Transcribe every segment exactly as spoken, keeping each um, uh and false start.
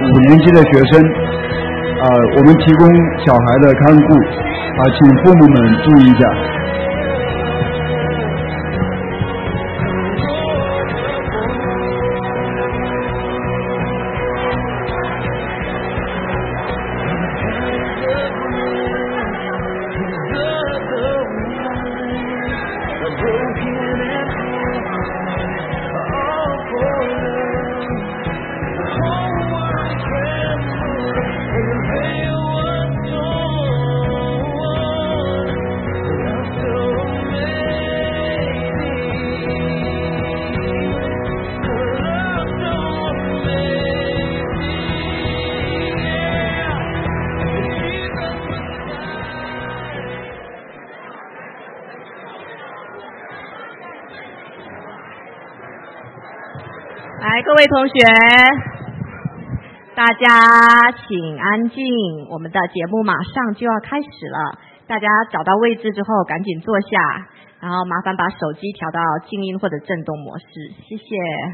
五年级的学生，啊、我们提供小孩的看顾，啊、请父母们注意一下。 来，各位同学，大家请安静，我们的节目马上就要开始了。大家找到位置之后，赶紧坐下，然后麻烦把手机调到静音或者震动模式，谢谢。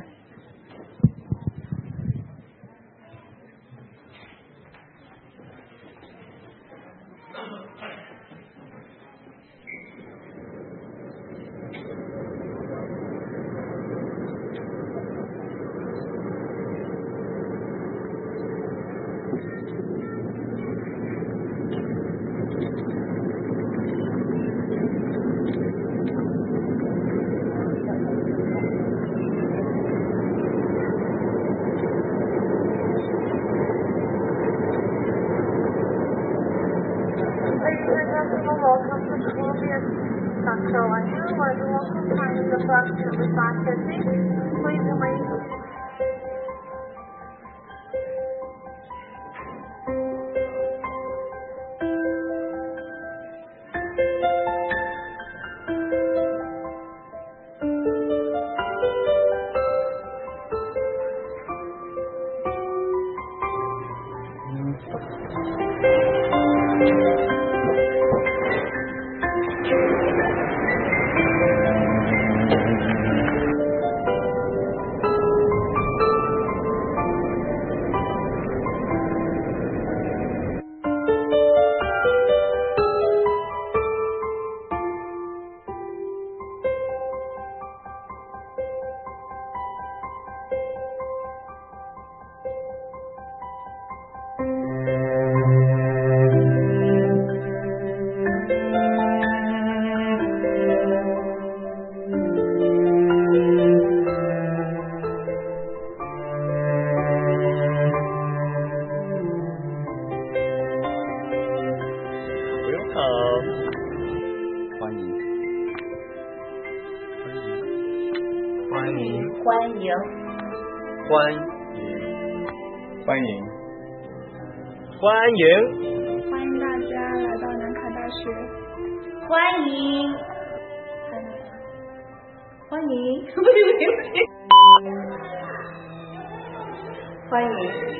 欢迎，欢迎， 欢迎大家来到南卡大学。 欢迎，欢迎，欢迎。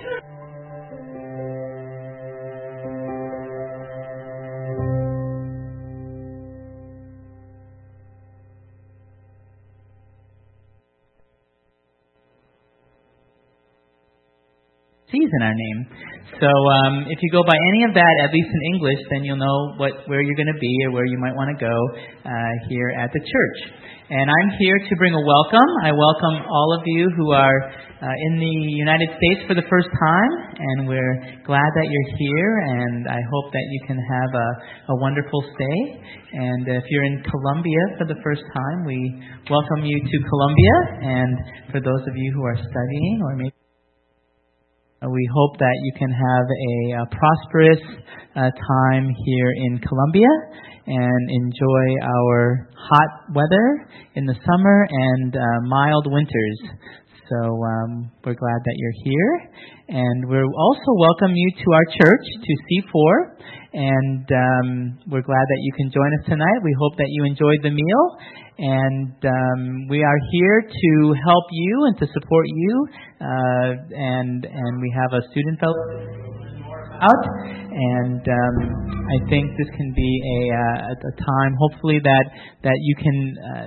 In our name. So um, if you go by any of that, at least in English, then you'll know what where you're going to be or where you might want to go uh, here at the church. And I'm here to bring a welcome. I welcome all of you who are uh, in the United States for the first time, and we're glad that you're here, and I hope that you can have a, a wonderful stay. And if you're in Colombia for the first time, we welcome you to Colombia, and for those of you who are studying or maybe we hope that you can have a, a prosperous uh, time here in Colombia and enjoy our hot weather in the summer and uh, mild winters. So um, we're glad that you're here. And we also welcome you to our church, to C four. And um, we're glad that you can join us tonight. We hope that you enjoyed the meal. And um, we are here to help you and to support you. Uh, and and we have a student fellowship out. And um, I think this can be a, uh, a time, hopefully, that, that you can... Uh,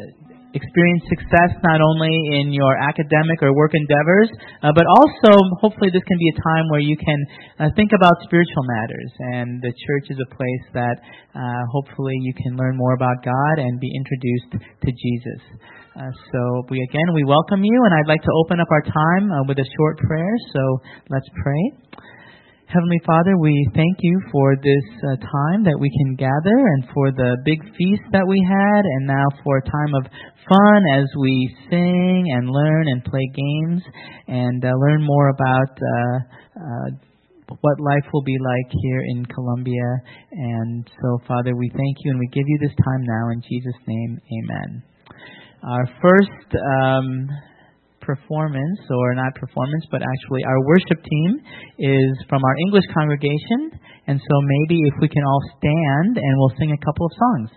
experience success not only in your academic or work endeavors, uh, but also hopefully this can be a time where you can uh, think about spiritual matters. And the church is a place that uh, hopefully you can learn more about God and be introduced to Jesus. Uh, so we again, we welcome you, and I'd like to open up our time uh, with a short prayer. So let's pray. Heavenly Father, we thank you for this uh, time that we can gather and for the big feast that we had, and now for a time of fun as we sing and learn and play games and uh, learn more about uh, uh, what life will be like here in Colombia. And so, Father, we thank you and we give you this time now in Jesus' name, amen. Our first um performance, or not performance, but actually our worship team is from our English congregation, and so maybe if we can all stand and we'll sing a couple of songs.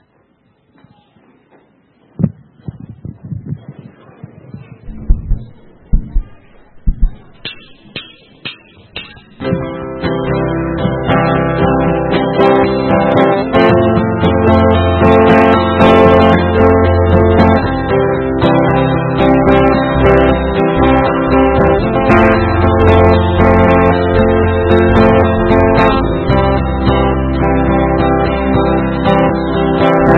Thank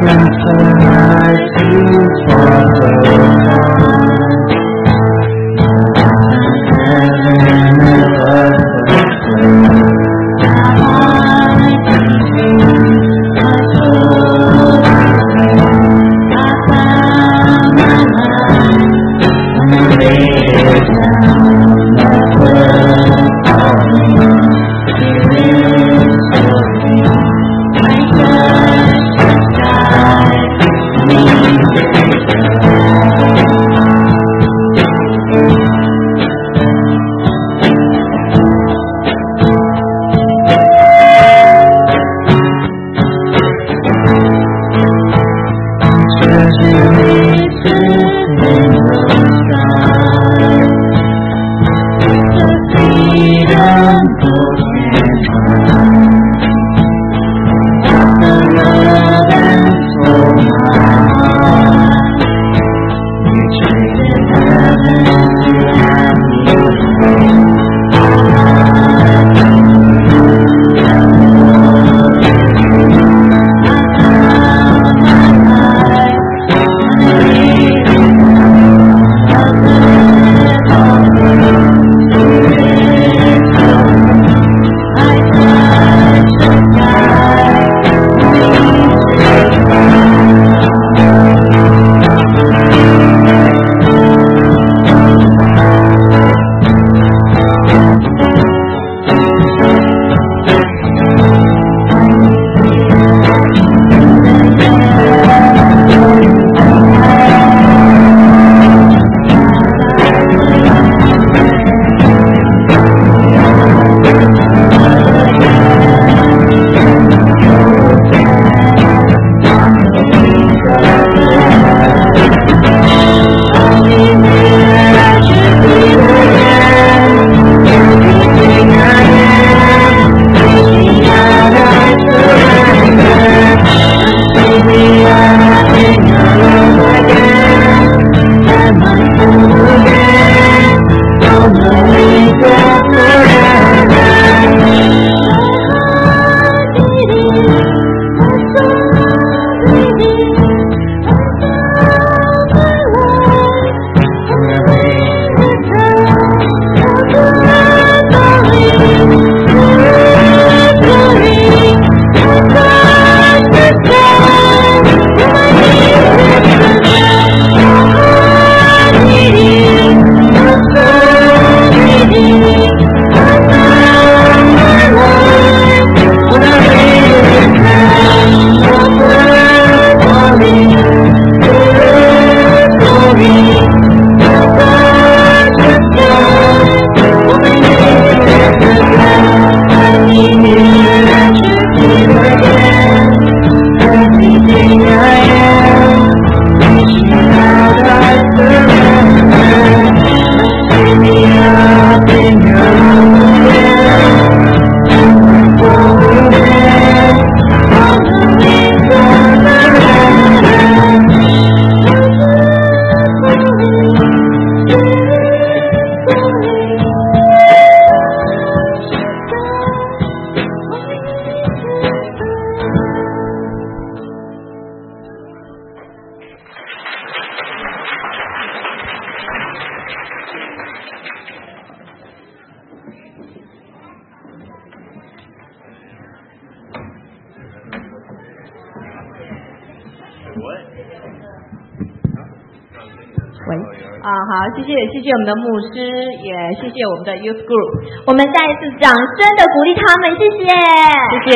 喂，啊好，谢谢谢谢我们的牧师，也谢谢我们的 Youth Group， 我们再一次掌声的鼓励他们，谢谢， 谢谢。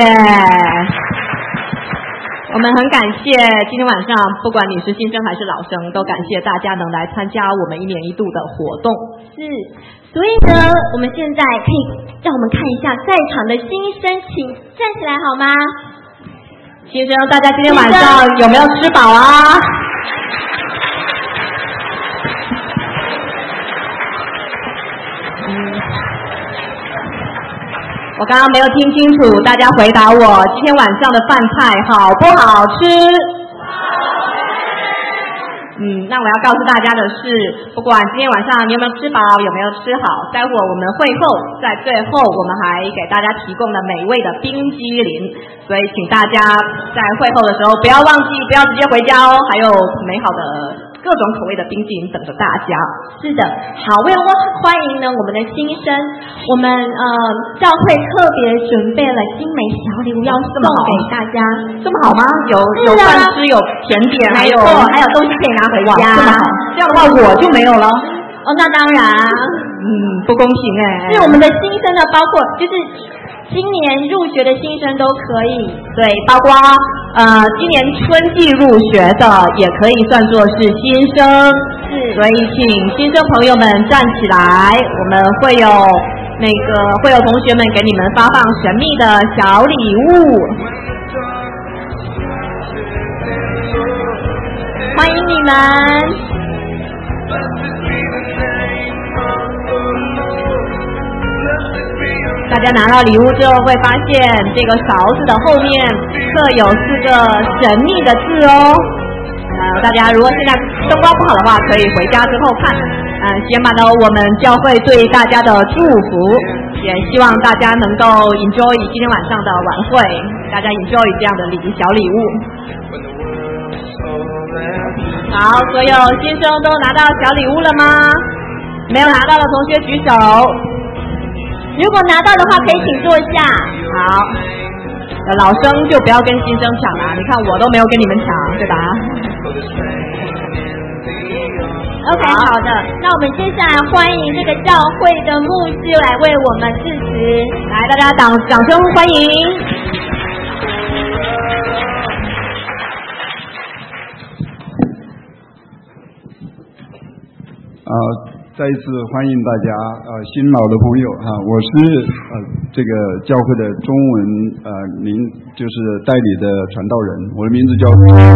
我们很感谢今天晚上，不管你是新生还是老生，都感谢大家能来参加我们一年一度的活动。 是，所以呢，我们现在可以让我们看一下在场的新生，请站起来好吗？ 新生，大家今天晚上有没有吃饱啊？我刚刚没有听清楚，大家回答我，今天晚上的饭菜好不好吃？ 嗯，那我要告诉大家的是，不管今天晚上你有没有吃饱，有没有吃好，待会儿我们会后在最后我们还给大家提供了美味的冰激凌，所以请大家在会后的时候不要忘记，不要直接回家哦，还有美好的各种口味的冰激凌等着大家。 是的，好，为了欢迎呢我们的新生，我们呃教会特别准备了精美小礼物要送给大家。 这么好吗？有有饭吃，有甜点，还有还有东西可以拿回家。 这么好，这样的话我就没有了。 哦，那当然， 嗯，不公平哎。 是我们的新生呢，包括就是今年入学的新生都可以， 对，包括呃今年春季入学的也可以算作是新生，是，所以请新生朋友们站起来，我们会有那个会有同学们给你们发放神秘的小礼物， 欢迎你们。 大家拿到礼物之后会发现，这个勺子的后面刻有四个神秘的字哦。呃，大家如果现在灯光不好的话，可以回家之后看。呃，写满了我们教会对大家的祝福，也希望大家能够 enjoy 今天晚上的晚会，大家 enjoy 这样的礼小礼物。好，所有新生都拿到小礼物了吗？没有拿到的同学举手。 如果拿到的话，可以请坐下。 好，老生就不要跟新生抢了，你看我都没有跟你们抢，对吧 ？OK， 好的，那我们接下来欢迎这个教会的牧师来为我们致辞， 来，大家掌掌声欢迎。 啊、呃。再一次欢迎大家，呃，新老的朋友哈、啊，我是呃这个教会的中文呃名就是代理的传道人，我的名字叫，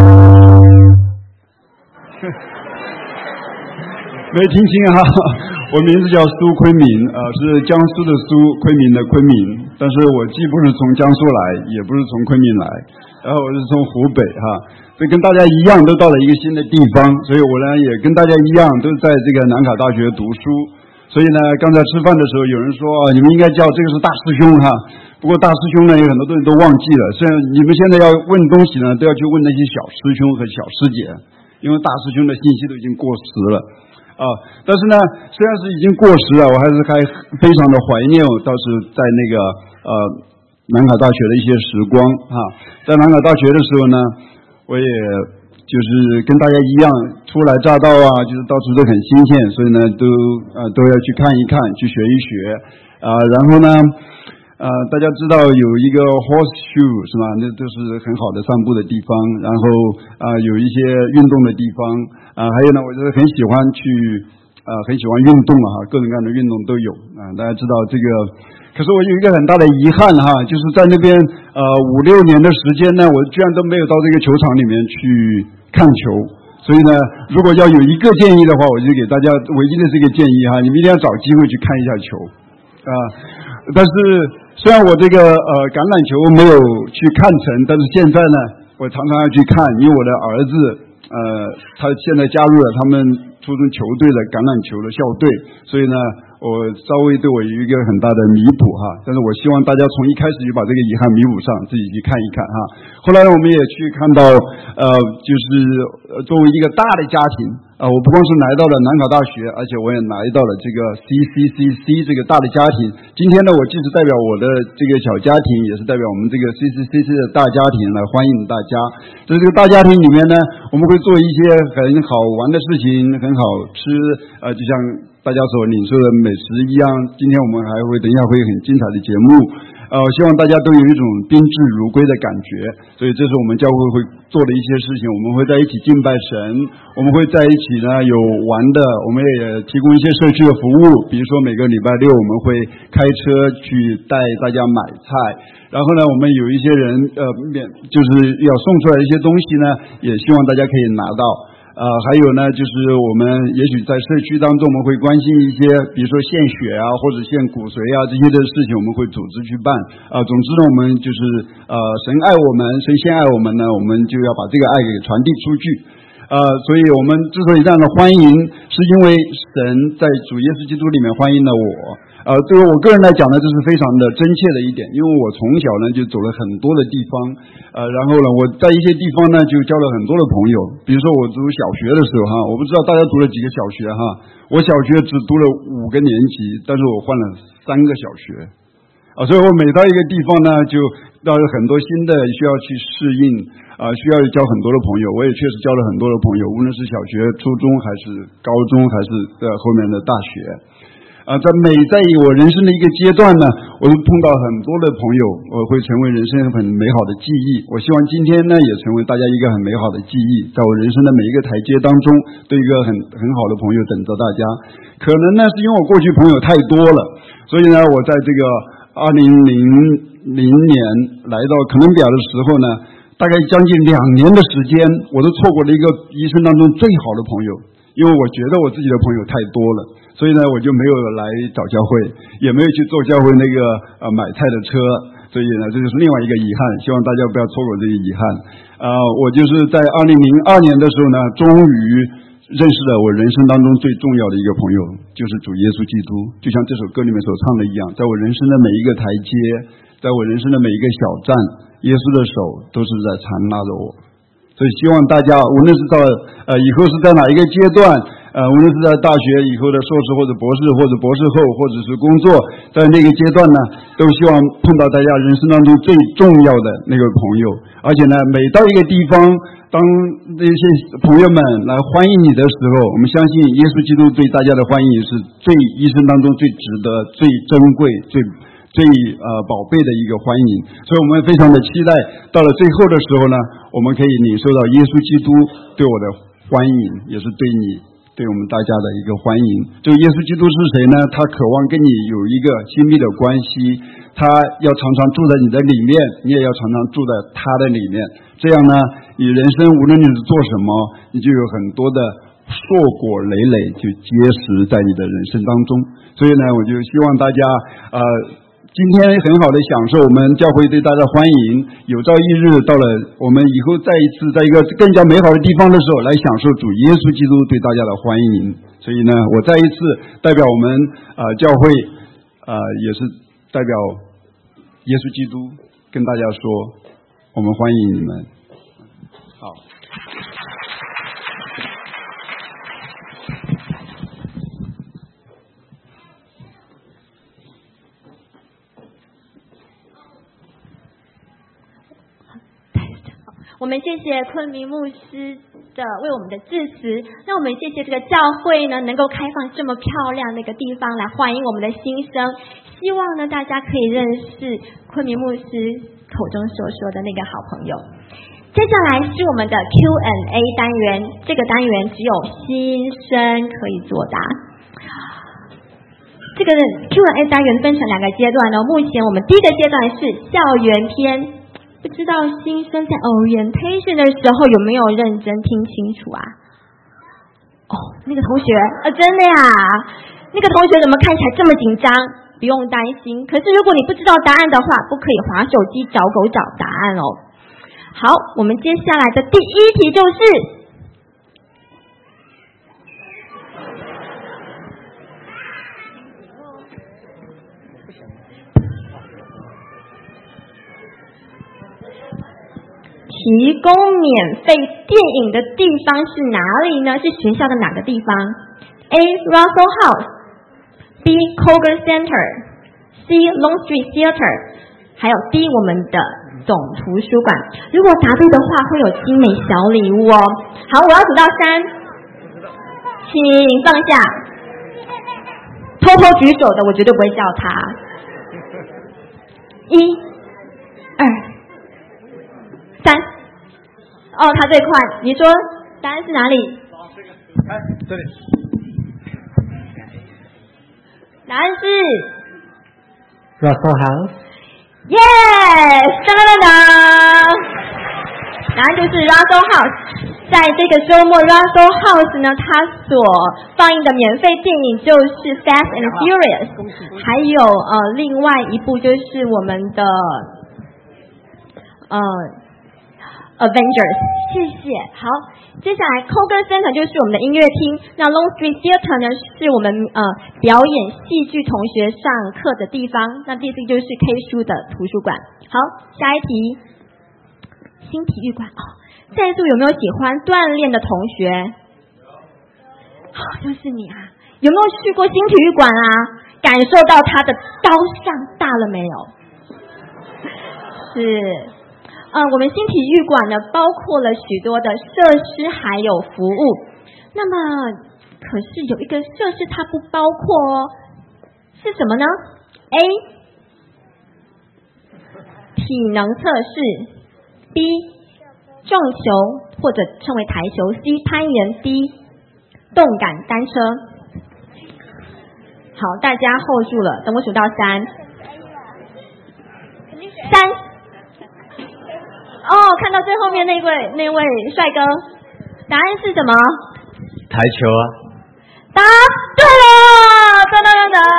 没听清哈、啊，我名字叫苏昆明，呃，是江苏的苏，昆明的昆明，但是我既不是从江苏来，也不是从昆明来，然后我是从湖北哈。所以跟大家一样都到了一个新的地方，所以我呢也跟大家一样都在这个南卡大学读书。所以呢刚才吃饭的时候有人说、啊、你们应该叫这个是大师兄哈，不过大师兄呢有很多人都忘记了，虽然你们现在要问东西呢都要去问那些小师兄和小师姐，因为大师兄的信息都已经过时了啊。但是呢虽然是已经过时了，我还是还非常的怀念我倒是在那个呃南卡大学的一些时光哈。在南卡大学的时候呢，我也就是跟大家一样初来乍到啊，就是到处都很新鲜，所以呢都呃都要去看一看，去学一学啊、呃。然后呢呃大家知道有一个 horseshoe 是吧，那都是很好的散步的地方，然后啊、呃、有一些运动的地方啊、呃、还有呢我就是很喜欢去啊、呃、很喜欢运动啊，各种各样的运动都有啊、呃、大家知道这个。可是我有一个很大的遗憾哈，就是在那边呃五六年的时间呢，我居然都没有到这个球场里面去看球。所以呢，如果要有一个建议的话，我就给大家唯一的这个建议哈，你们一定要找机会去看一下球啊、呃。但是虽然我这个呃橄榄球没有去看成，但是现在呢，我常常要去看，因为我的儿子呃他现在加入了他们初中球队的橄榄球的校队，所以呢。我稍微对我有一个很大的弥补哈，但是我希望大家从一开始就把这个遗憾弥补上，自己去看一看哈。后来我们也去看到，呃，就是作为一个大的家庭啊、呃，我不光是来到了南卡大学，而且我也来到了这个 C C C C 这个大的家庭。今天呢，我既是代表我的这个小家庭，也是代表我们这个 C C C C 的大家庭来欢迎大家。在这个大家庭里面呢，我们会做一些很好玩的事情，很好吃，呃，就像大家所领受的美食一样，今天我们还会等一下会有很精彩的节目，呃，希望大家都有一种宾至如归的感觉。所以这是我们教会会做的一些事情，我们会在一起敬拜神，我们会在一起呢有玩的，我们也提供一些社区的服务，比如说每个礼拜六我们会开车去带大家买菜，然后呢我们有一些人呃免就是要送出来的一些东西呢，也希望大家可以拿到。呃，还有呢，就是我们也许在社区当中，我们会关心一些，比如说献血啊，或者献骨髓啊这些的事情，我们会组织去办。啊、呃，总之呢，我们就是呃，神爱我们，神先爱我们呢，我们就要把这个爱给传递出去。 呃，所以我们之所以这样的欢迎，是因为神在主耶稣基督里面欢迎了我。呃，对于我个人来讲呢，这是非常的真切的一点，因为我从小呢就走了很多的地方，呃，然后呢我在一些地方呢就交了很多的朋友。比如说我读小学的时候哈，我不知道大家读了几个小学哈，我小学只读了五个年级，但是我换了三个小学，啊，所以我每到一个地方呢，就到很多新的需要去适应，啊，需要交很多的朋友。我也确实交了很多的朋友，无论是小学、初中还是高中，还是在后面的大学。啊，在每在我人生的一个阶段呢，我都碰到很多的朋友，我会成为人生很美好的记忆。我希望今天呢，也成为大家一个很美好的记忆，在我人生的每一个台阶当中，都有一个很很好的朋友等着大家。可能呢，是因为我过去朋友太多了，所以呢，我在这个二零零零年来到哥伦比亚的时候呢，大概将近两年的时间，我都错过了一个一生当中最好的朋友，因为我觉得我自己的朋友太多了。所以呢，我就没有来找教会，也没有去坐教会那个呃买菜的车，所以呢，这就是另外一个遗憾。希望大家不要错过这个遗憾。呃，我就是在二零零二年的时候呢，终于认识了我人生当中最重要的一个朋友，就是主耶稣基督。就像这首歌里面所唱的一样，在我人生的每一个台阶，在我人生的每一个小站，耶稣的手都是在缠拉着我。所以希望大家无论是到呃以后是在哪一个阶段，呃无论是在大学以后的硕士或者博士，或者博士后，或者是工作，在那个阶段呢，都希望碰到大家人生当中最重要的那个朋友。而且呢，每到一个地方，当那些朋友们来欢迎你的时候，我们相信耶稣基督对大家的欢迎是最一生当中最值得、最珍贵、最最呃宝贝的一个欢迎。所以我们非常的期待，到了最后的时候呢，我们可以领受到耶稣基督对我的欢迎，也是对你对我们大家的一个欢迎。这个耶稣基督是谁呢？他渴望跟你有一个亲密的关系，他要常常住在你的里面，你也要常常住在他的里面。这样呢，你人生无论你是做什么，你就有很多的硕果累累就结实在你的人生当中。所以呢，我就希望大家呃今天很好的享受我们教会对大家欢迎，有朝一日到了我们以后再一次在一个更加美好的地方的时候，来享受主耶稣基督对大家的欢迎。所以呢，我再一次代表我们呃教会呃也是代表耶稣基督跟大家说，我们欢迎你们。好。 我们谢谢昆明牧师的为我们的致辞，那我们谢谢这个教会呢，能够开放这么漂亮的一个地方来欢迎我们的新生。希望呢，大家可以认识昆明牧师口中所说的那个好朋友。接下来是我们的 Q and A 单元，这个单元只有新生可以作答。这个 Q and A 单元分成两个阶段呢，目前我们第一个阶段是校园篇。不知道新生在 orientation 的时候有没有认真听清楚啊？哦，那个同学啊，真的呀，那个同学怎么看起来这么紧张？不用担心，可是如果你不知道答案的话，不可以滑手机找狗找答案哦。好，我们接下来的第一题就是提供免费电影的地方是哪里呢？是学校的哪个地方 ？A. Russell House B. Kroger Center C. Long Street Theater 还有 D. 我们的总图书馆。如果答对的话，会有精美小礼物哦。好，我要数到三，请放下。偷偷举手的，我绝对不会叫他。一、二、三。哦，他最快。你说答案是哪里？ 哎，这里。 答案是 Russell House。Yes， 当当当当，答案就是 Russell House。在这个周末 ，Russell House 呢，它所放映的免费电影就是 Fast and Furious， 还有呃另外一部就是我们的呃。 Avengers， 谢谢。好，接下来 Coger Center 就是我们的音乐厅，那 Long Street Theater 呢是我们呃表演戏剧同学上课的地方，那第四就是 K 书的图书馆。好，下一题，新体育馆。哦，在座有没有喜欢锻炼的同学？好，就是你啊！有没有去过新体育馆啊？感受到它的高尚大了没有？是，呃，我们新体育馆呢，包括了许多的设施还有服务。那么，可是有一个设施它不包括哦，是什么呢 ？A. 体能测试 B. 撞球或者称为台球 C. 攀岩 D. 动感单车。好，大家 hold 住了，等我数到三。三。哦，看到最后面那位那位帅哥，答案是什么？ 台球啊。 答对了，噔噔噔噔。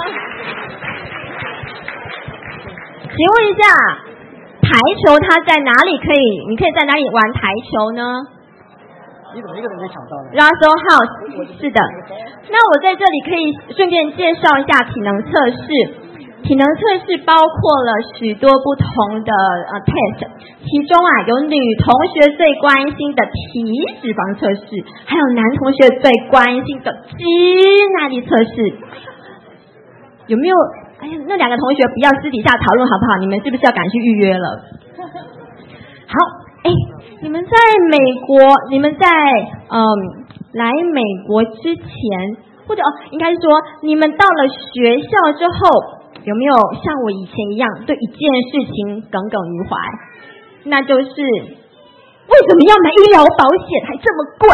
请问一下，台球它在哪里可以？你可以在哪里玩台球呢？ 你怎么一个都没抢到呢 ？Russell House， 是的。那我在这里可以顺便介绍一下体能测试。体能测试包括了许多不同的呃 test， 其中啊有女同学最关心的体脂肪测试，还有男同学最关心的肌耐力测试。有没有？哎呀，那两个同学不要私底下讨论好不好？你们是不是要赶去预约了？好，哎，你们在美国，你们在嗯来美国之前，或者哦，应该是说你们到了学校之后。有没有像我以前一样对一件事情耿耿于怀？那就是为什么要买医疗保险还这么贵？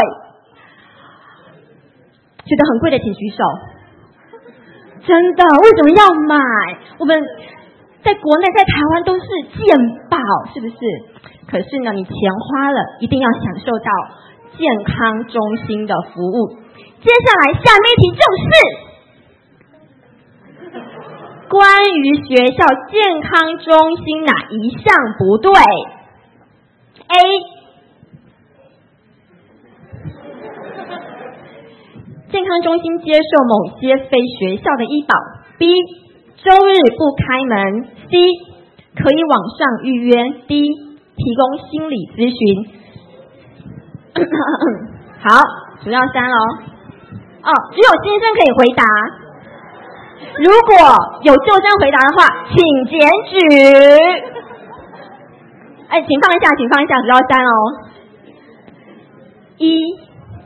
觉得很贵的请举手。真的，为什么要买？我们在国内在台湾都是健保，是不是？可是呢，你钱花了，一定要享受到健康中心的服务。接下来下面一题就是。关于学校健康中心哪一项不对 ？A. 健康中心接受某些非学校的医保 B. 周日不开门 C. 可以网上预约 D. 提供心理咨询。好，数到三咯。哦，只有先生可以回答。如果有救生回答的话，请检举。哎，请放一下，请放一下，数到三哦。一、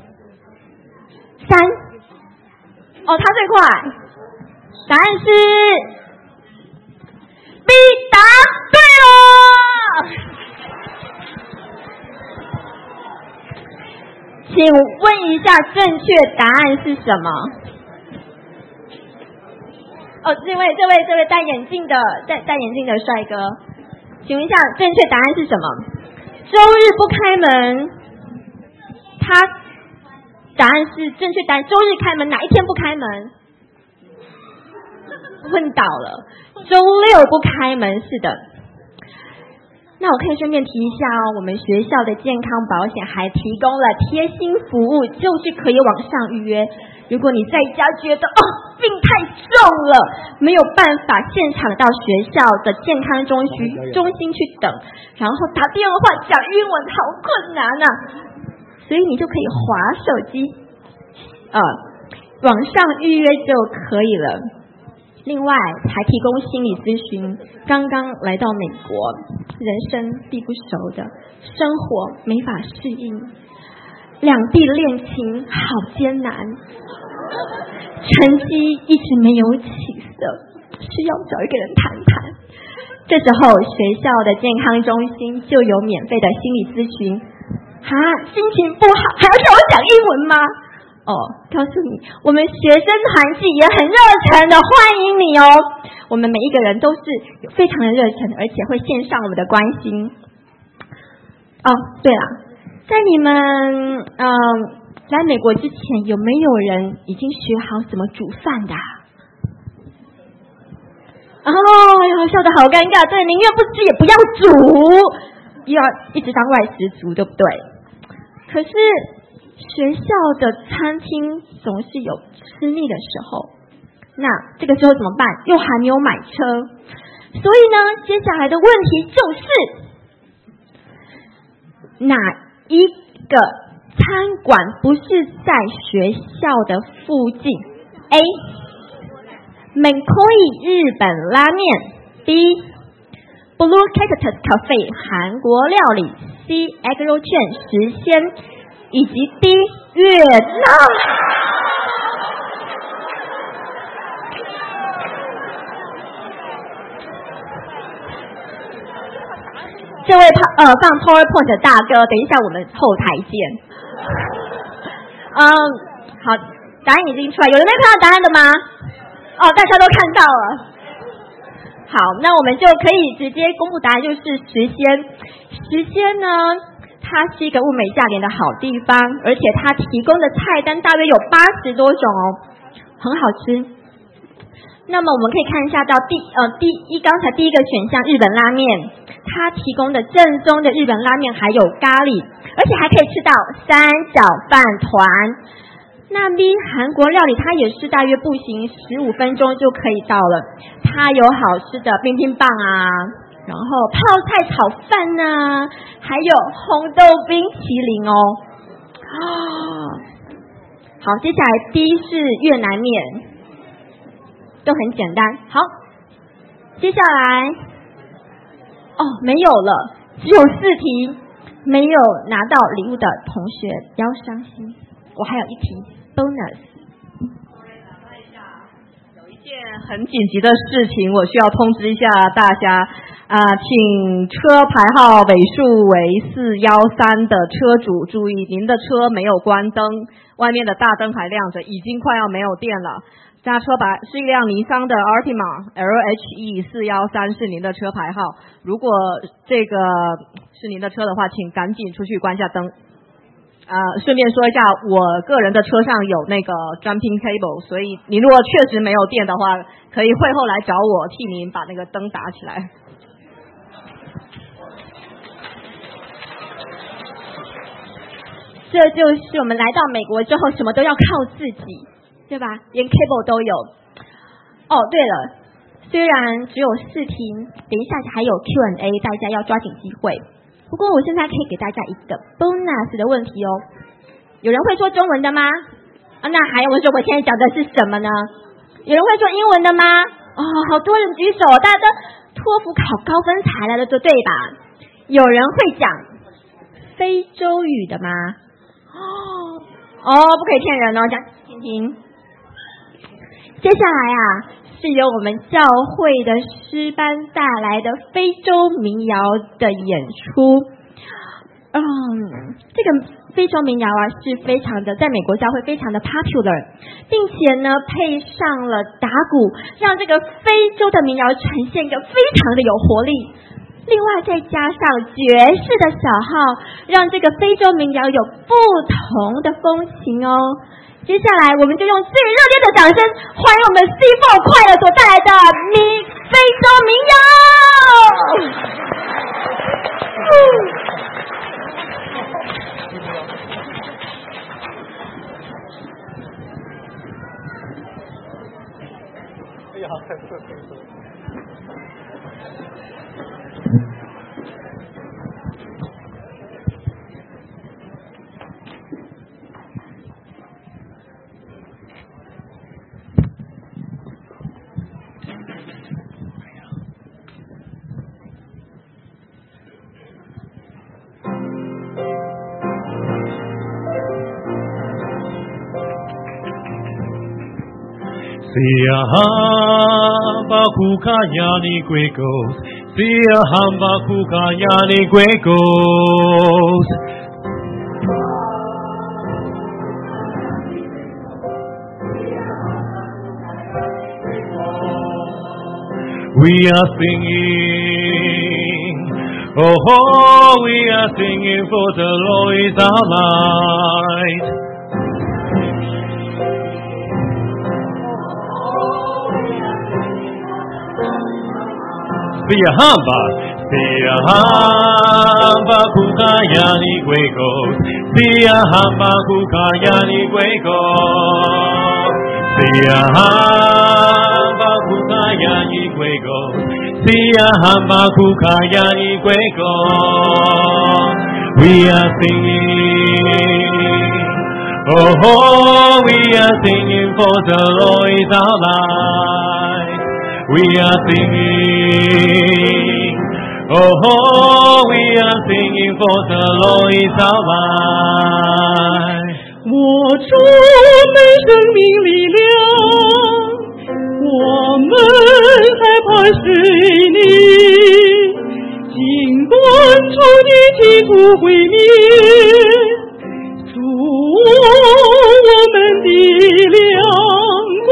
三。哦，他最快。答案是 B， 答对了。请问一下，正确答案是什么？哦，这位这位这位戴眼镜的戴戴眼镜的帅哥，请问一下，正确答案是什么？周日不开门，他答案是正确答案。周日开门，哪一天不开门？昏倒了。周六不开门，是的。那我可以顺便提一下哦，我们学校的健康保险还提供了贴心服务，就是可以网上预约。如果你在家觉得哦病太重了，没有办法现场到学校的健康中心中心去等，然后打电话讲英文好困难啊，所以你就可以滑手机，呃，网上预约就可以了。另外还提供心理咨询，刚刚来到美国，人生地不熟的，生活没法适应，两地恋情好艰难，成绩一直没有起色，需要找一个人谈谈。这时候学校的健康中心就有免费的心理咨询。哈，心情不好还要让我讲英文吗？哦，告诉你，我们学生团契也很热忱的欢迎你哦。我们每一个人都是非常的热忱，而且会献上我们的关心。哦，对了，在你们嗯、呃、来美国之前，有没有人已经学好怎么煮饭的、啊？哦，笑得好尴尬。对，宁愿不吃也不要煮。 又要一直当外食族，对不对？可是学校的餐厅总是有吃腻的时候，那这个时候怎么办？又还没有买车，所以呢，接下来的问题就是哪一个餐馆不是在学校的附近 ？A. Mankoi 日本拉面 B. Blue Cactus Cafe 韩国料理 C. Egg Roll Chain 时鲜以及 D. 越南。这位呃放 PowerPoint 的大哥，等一下我们后台见。嗯，好，答案已经出来，有人没看到答案的吗？哦，大家都看到了。好，那我们就可以直接公布答案，就是时鲜。时鲜呢，它是一个物美价廉的好地方，而且它提供的菜单大约有八十多种哦，很好吃。那么我们可以看一下到第呃第一刚才第一个选项日本拉面，它提供的正宗的日本拉面还有咖喱，而且还可以吃到三角饭团。那 B 韩国料理，它也是大约步行十五分钟就可以到了，它有好吃的冰冰棒啊，然后泡菜炒饭啊，还有红豆冰淇淋哦。好，接下来 D 是越南面，都很简单。好，接下来哦没有了，只有四题，没有拿到礼物的同学不要伤心，我还有一题 bonus。 有一件很紧急的事情，我需要通知一下大家啊、呃，请车牌号尾数为四一三的车主注意，您的车没有关灯，外面的大灯还亮着，已经快要没有电了。驾车牌是一辆尼桑的 Altima L H E 四一三是您的车牌号，如果这个是您的车的话，请赶紧出去关下灯。呃，顺便说一下，我个人的车上有那个 jumping cable， 所以你如果确实没有电的话，可以会后来找我替您把那个灯打起来。 这就是我们来到美国之后，什么都要靠自己，对吧？连 cable 都有。哦，对了，虽然只有四题，等一下还有 Q and A， 大家要抓紧机会。不过我现在可以给大家一个 bonus 的问题哦。有人会说中文的吗？啊，那还有人说我现在讲的是什么呢？有人会说英文的吗？哦，好多人举手，大家都托福考高分才来的，对吧？有人会讲非洲语的吗？哦，哦，不可以骗人哦，讲听听。接下来啊，是由我们教会的诗班带来的非洲民谣的演出。嗯，这个非洲民谣啊是非常的，在美国教会非常的 popular， 并且呢配上了打鼓，让这个非洲的民谣呈现一个非常的有活力。另外再加上爵士的小号，让这个非洲民谣有不同的风情哦。接下来我们就用最热烈的掌声欢迎我们 C 四 快乐所带来的民非洲民谣。 哎呀，太特别了。 Sia hamba kukayani kwekos, Sia hamba kukayani kwekos. We are singing, oh, oh, we are singing for the Lord is our light. Sia hamba, Sia hamba kukaya ni kweko, Sia hamba kukaya ni kweko, Sia hamba kukaya ni kweko, Sia hamba kukaya ni kweko. We are singing, oh, oh, we are singing for the Lord is our light. We are singing, oh, oh, we are singing for the Lord is our light. 我充满生命力量，我们害怕谁呢？尽管仇敌企图毁灭，主我们的亮光。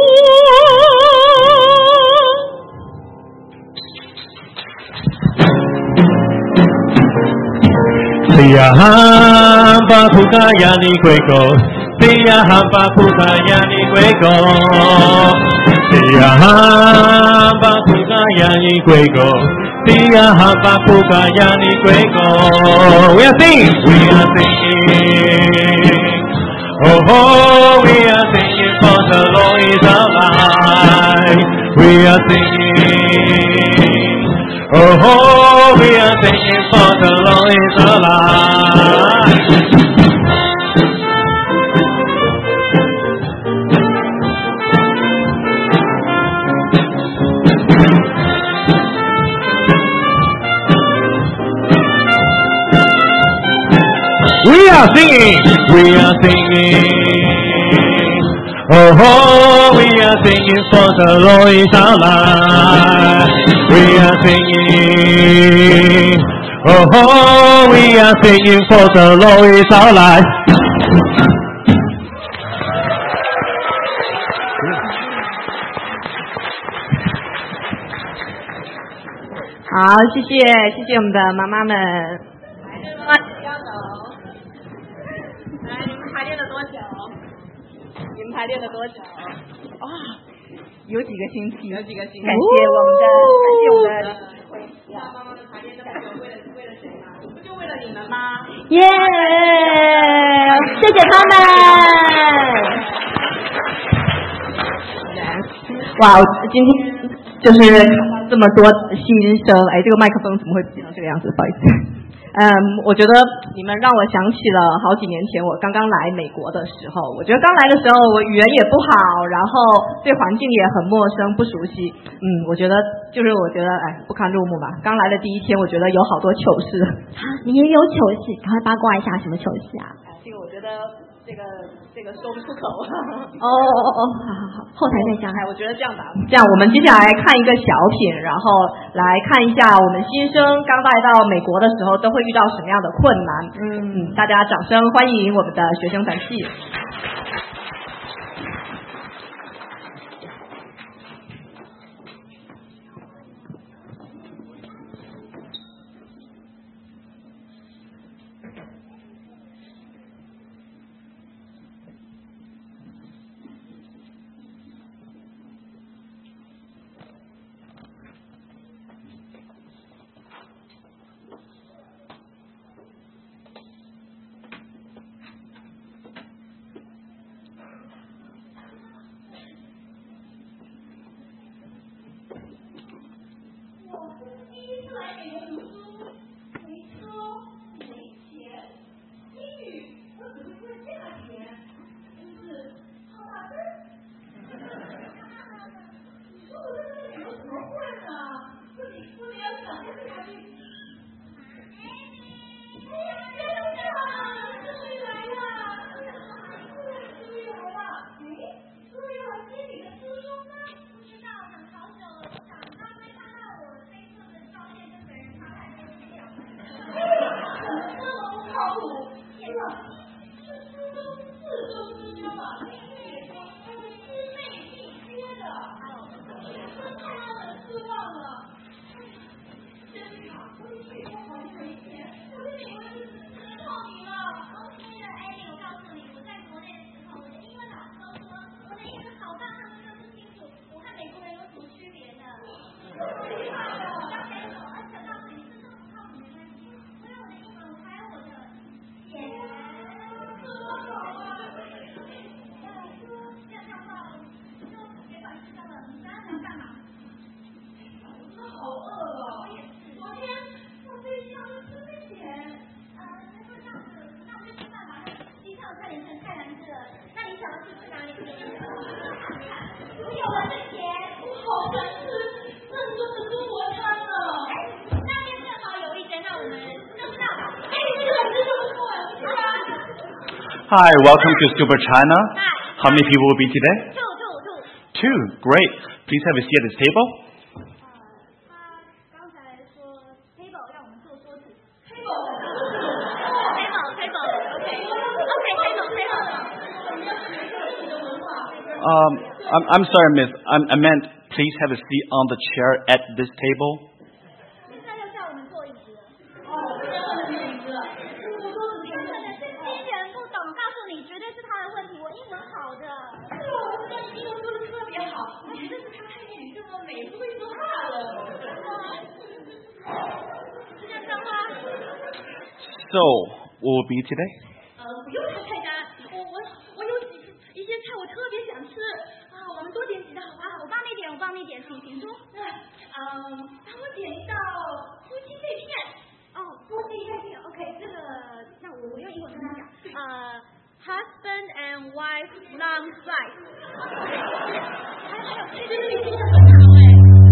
Sia hamba kukaya ni kweko, Sia hamba kukaya ni kweko, Sia hamba kukaya ni kweko, Sia hamba kukaya ni kweko. We are singing, we are singing, oh, oh, we are singing for the Lord is our light. We are singing, oh, oh, we are singing for the Lord is our light. We are singing, we are singing, oh, oh, we are singing for the Lord is our light. We are singing, oh, oh, we are singing for the Lord is our light. 好，谢谢谢谢我们的妈妈们。来，你们排练了多久？你们排练了多久？啊、哦，有几个星期？有几个星期？感谢我们的，感谢我们的。妈妈们排练这么久，为了为了谁吗？不就为了你们吗？ 耶、yeah, 谢谢他们。 哇，今天就是这么多新生，哎，这个麦克风怎么会变成这个样子？不好意思。嗯，我觉得你们让我想起了好几年前我刚刚来美国的时候。我觉得刚来的时候，我语言也不好，然后对环境也很陌生、不熟悉。嗯，我觉得就是我觉得哎不堪入目吧。刚来的第一天，我觉得有好多糗事。 啊，你也有糗事，赶快八卦一下，什么糗事啊？ 这个我觉得这个这个说不出口。 哦哦哦，好好好，后台再讲。 哎，我觉得这样吧，这样我们接下来看一个小品，然后来看一下我们新生刚来到美国的时候都会遇到什么样的困难。嗯，大家掌声欢迎我们的学生团戏。 快点吃，太难吃了。那你想要吃去哪里？我有了这钱，我好想吃，那就是中国餐了。那边正好有一间，那我们要不要？哎，这个这个不错，是吧 ？Hi, welcome to Super China. Hi. How many people will be today? Two, two, two. Two, great. Please have a seat at this table. 他刚才说 table 让我们坐桌子 ，table table table OK OK table table。 Um, I'm I'm sorry, Miss. I'm, I meant please have a seat on the chair at this table. 现在又叫我们坐椅子了。哦，坐椅子了。我说你可能是新人不懂，告诉你绝对是他的问题。我英文好的。是我知道你英文说的特别好，我觉得是他太美这么美，不会说话了。是这样讲吗 So, what will be today? 呃，不用太菜单，我我我有几一些菜我特别想吃啊，我们多点几道好吧？我帮你点，我帮你点，请请说。嗯，帮我点一道夫妻肺片。哦，夫妻肺片 ，OK， 这个那我我用英文跟他讲，呃 ，husband and wife long slice。还还有这个比中文很长哎。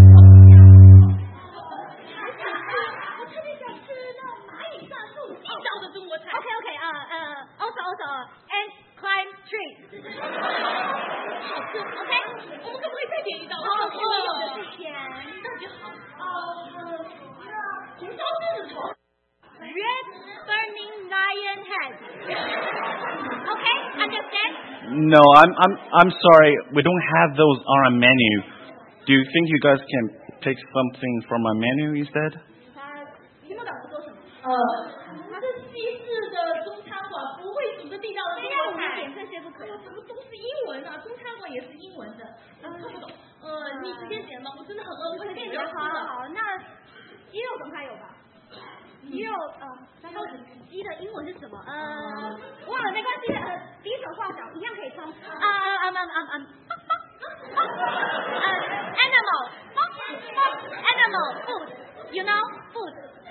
我特别想吃那种蚂蚁上树，地道的中国菜。OK OK 啊呃 also also and climb tree。好吃 OK， 我们可不可以再点一道？好吃了，是甜，那就好。呃，红烧狮子头。Red burning lion head. Okay, understand? No, I'm I'm I'm sorry. We don't have those on our menu. Do you think you guys can take something from our menu instead? 他听不懂我说什么。呃，他是西式的中餐馆，不会煮的地道的中国菜。点这些不可以，这不都是英文啊？中餐馆也是英文的，看不懂。呃，你直接点吧，我真的很饿，我随便点。好好好，那鸡肉总还有吧？鸡肉呃，然后鸡的英文是什么？呃，忘了没关系，呃，比手画脚一样可以冲。啊啊啊啊啊啊！呃 ，animal animal food, you know food.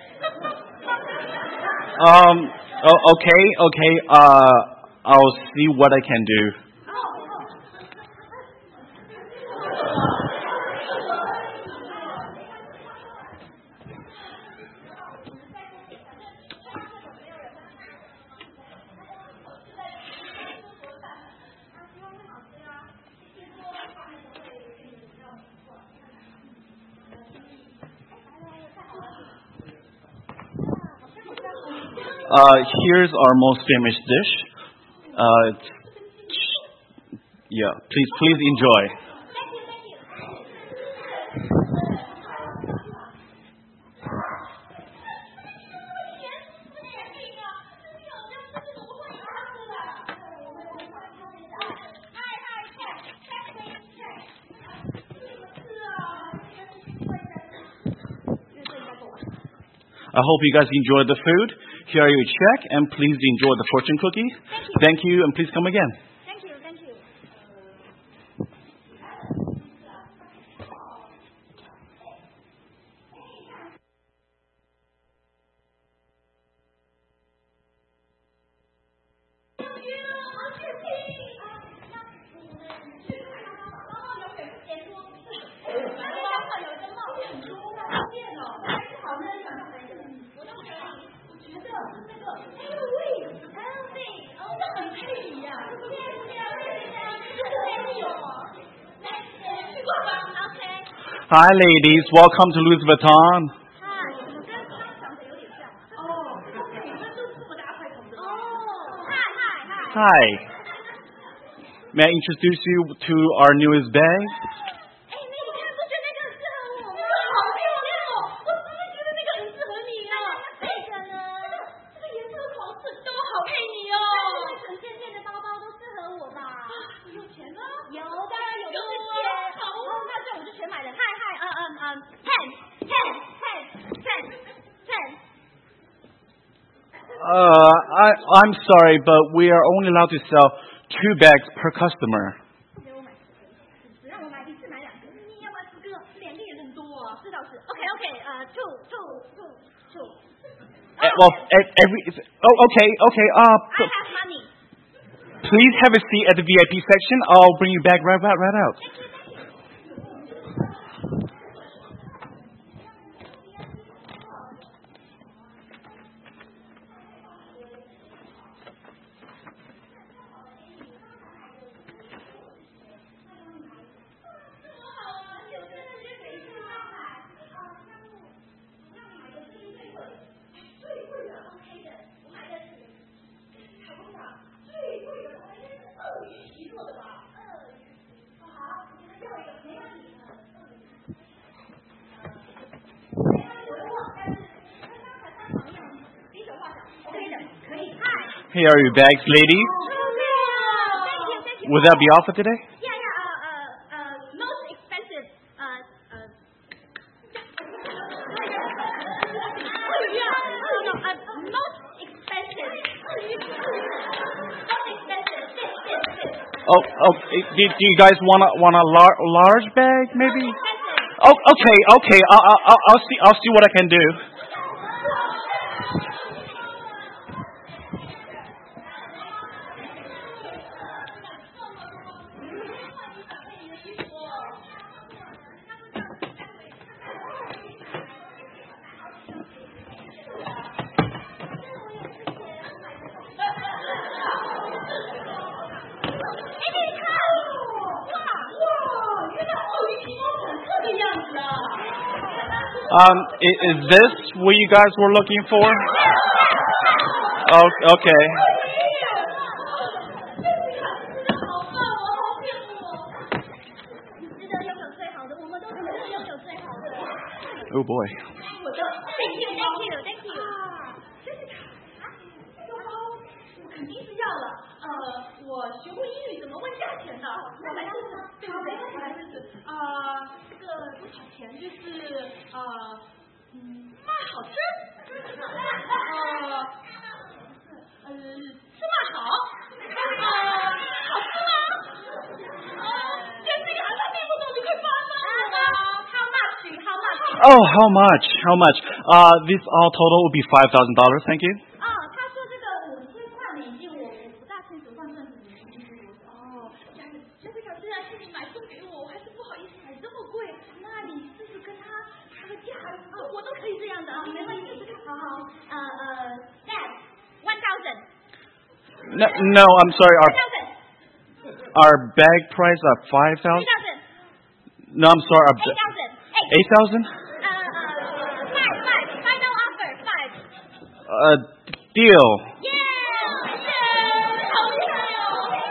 Um. Oh, okay. Okay. Uh, I'll see what I can do. Uh, here's our most famous dish. Uh, it's, yeah, please, please enjoy. I hope you guys enjoyed the food. Here are your check, and please enjoy the fortune cookie. Thank you, and please come again. Thank you, thank you. Hi, ladies. Welcome to Louis Vuitton. Hi. May I introduce you to our newest bag? Uh, I, I'm sorry, but we are only allowed to sell two bags per customer. Uh, well, every oh, okay, okay. Uh, I have money. please have a seat at the V I P section. I'll bring you back right out. Right out. Here are your bags, ladies. Will that be all for today? Yeah, yeah. Uh, uh, uh, most expensive. Uh, uh. Yeah, no, no. Uh, most expensive. Most expensive. This, this, this. Oh, oh. Do, do you guys want a want a lar- large bag, maybe? Oh, okay, okay. I'll, I'll I'll see I'll see what I can do. Um, is, is this what you guys were looking for? Oh, okay. Oh boy. Thank you, thank you, thank you. 我肯定是要了。呃，我学过英语，怎么问价钱的？我来试试。对不对？我来试试。啊，这个多少钱？就是呃，嗯，骂好吃。呃，呃，吃骂好。呃，好吃吗？呃，电视里还在内部到底快发吗？How much? How much? Oh, how much? How much? Uh, this all total would be five thousand dollars. Thank you. 啊，他说这个五千块美金，我我不大清楚，换算成美金是多少？哦，这个小虽然是你买送给我，我还是不好意思买这么贵。那你试试跟他谈个价，啊，我都可以这样的啊，没问题。好好，呃呃 ，that one thousand. No, no, I'm sorry. Our our bag price are five thousand. No, I'm sorry. Our eight thousand. Eight thousand. Uh, uh, five, five, final offer, five. Uh, deal. Yeah, yeah, 好厉害哦。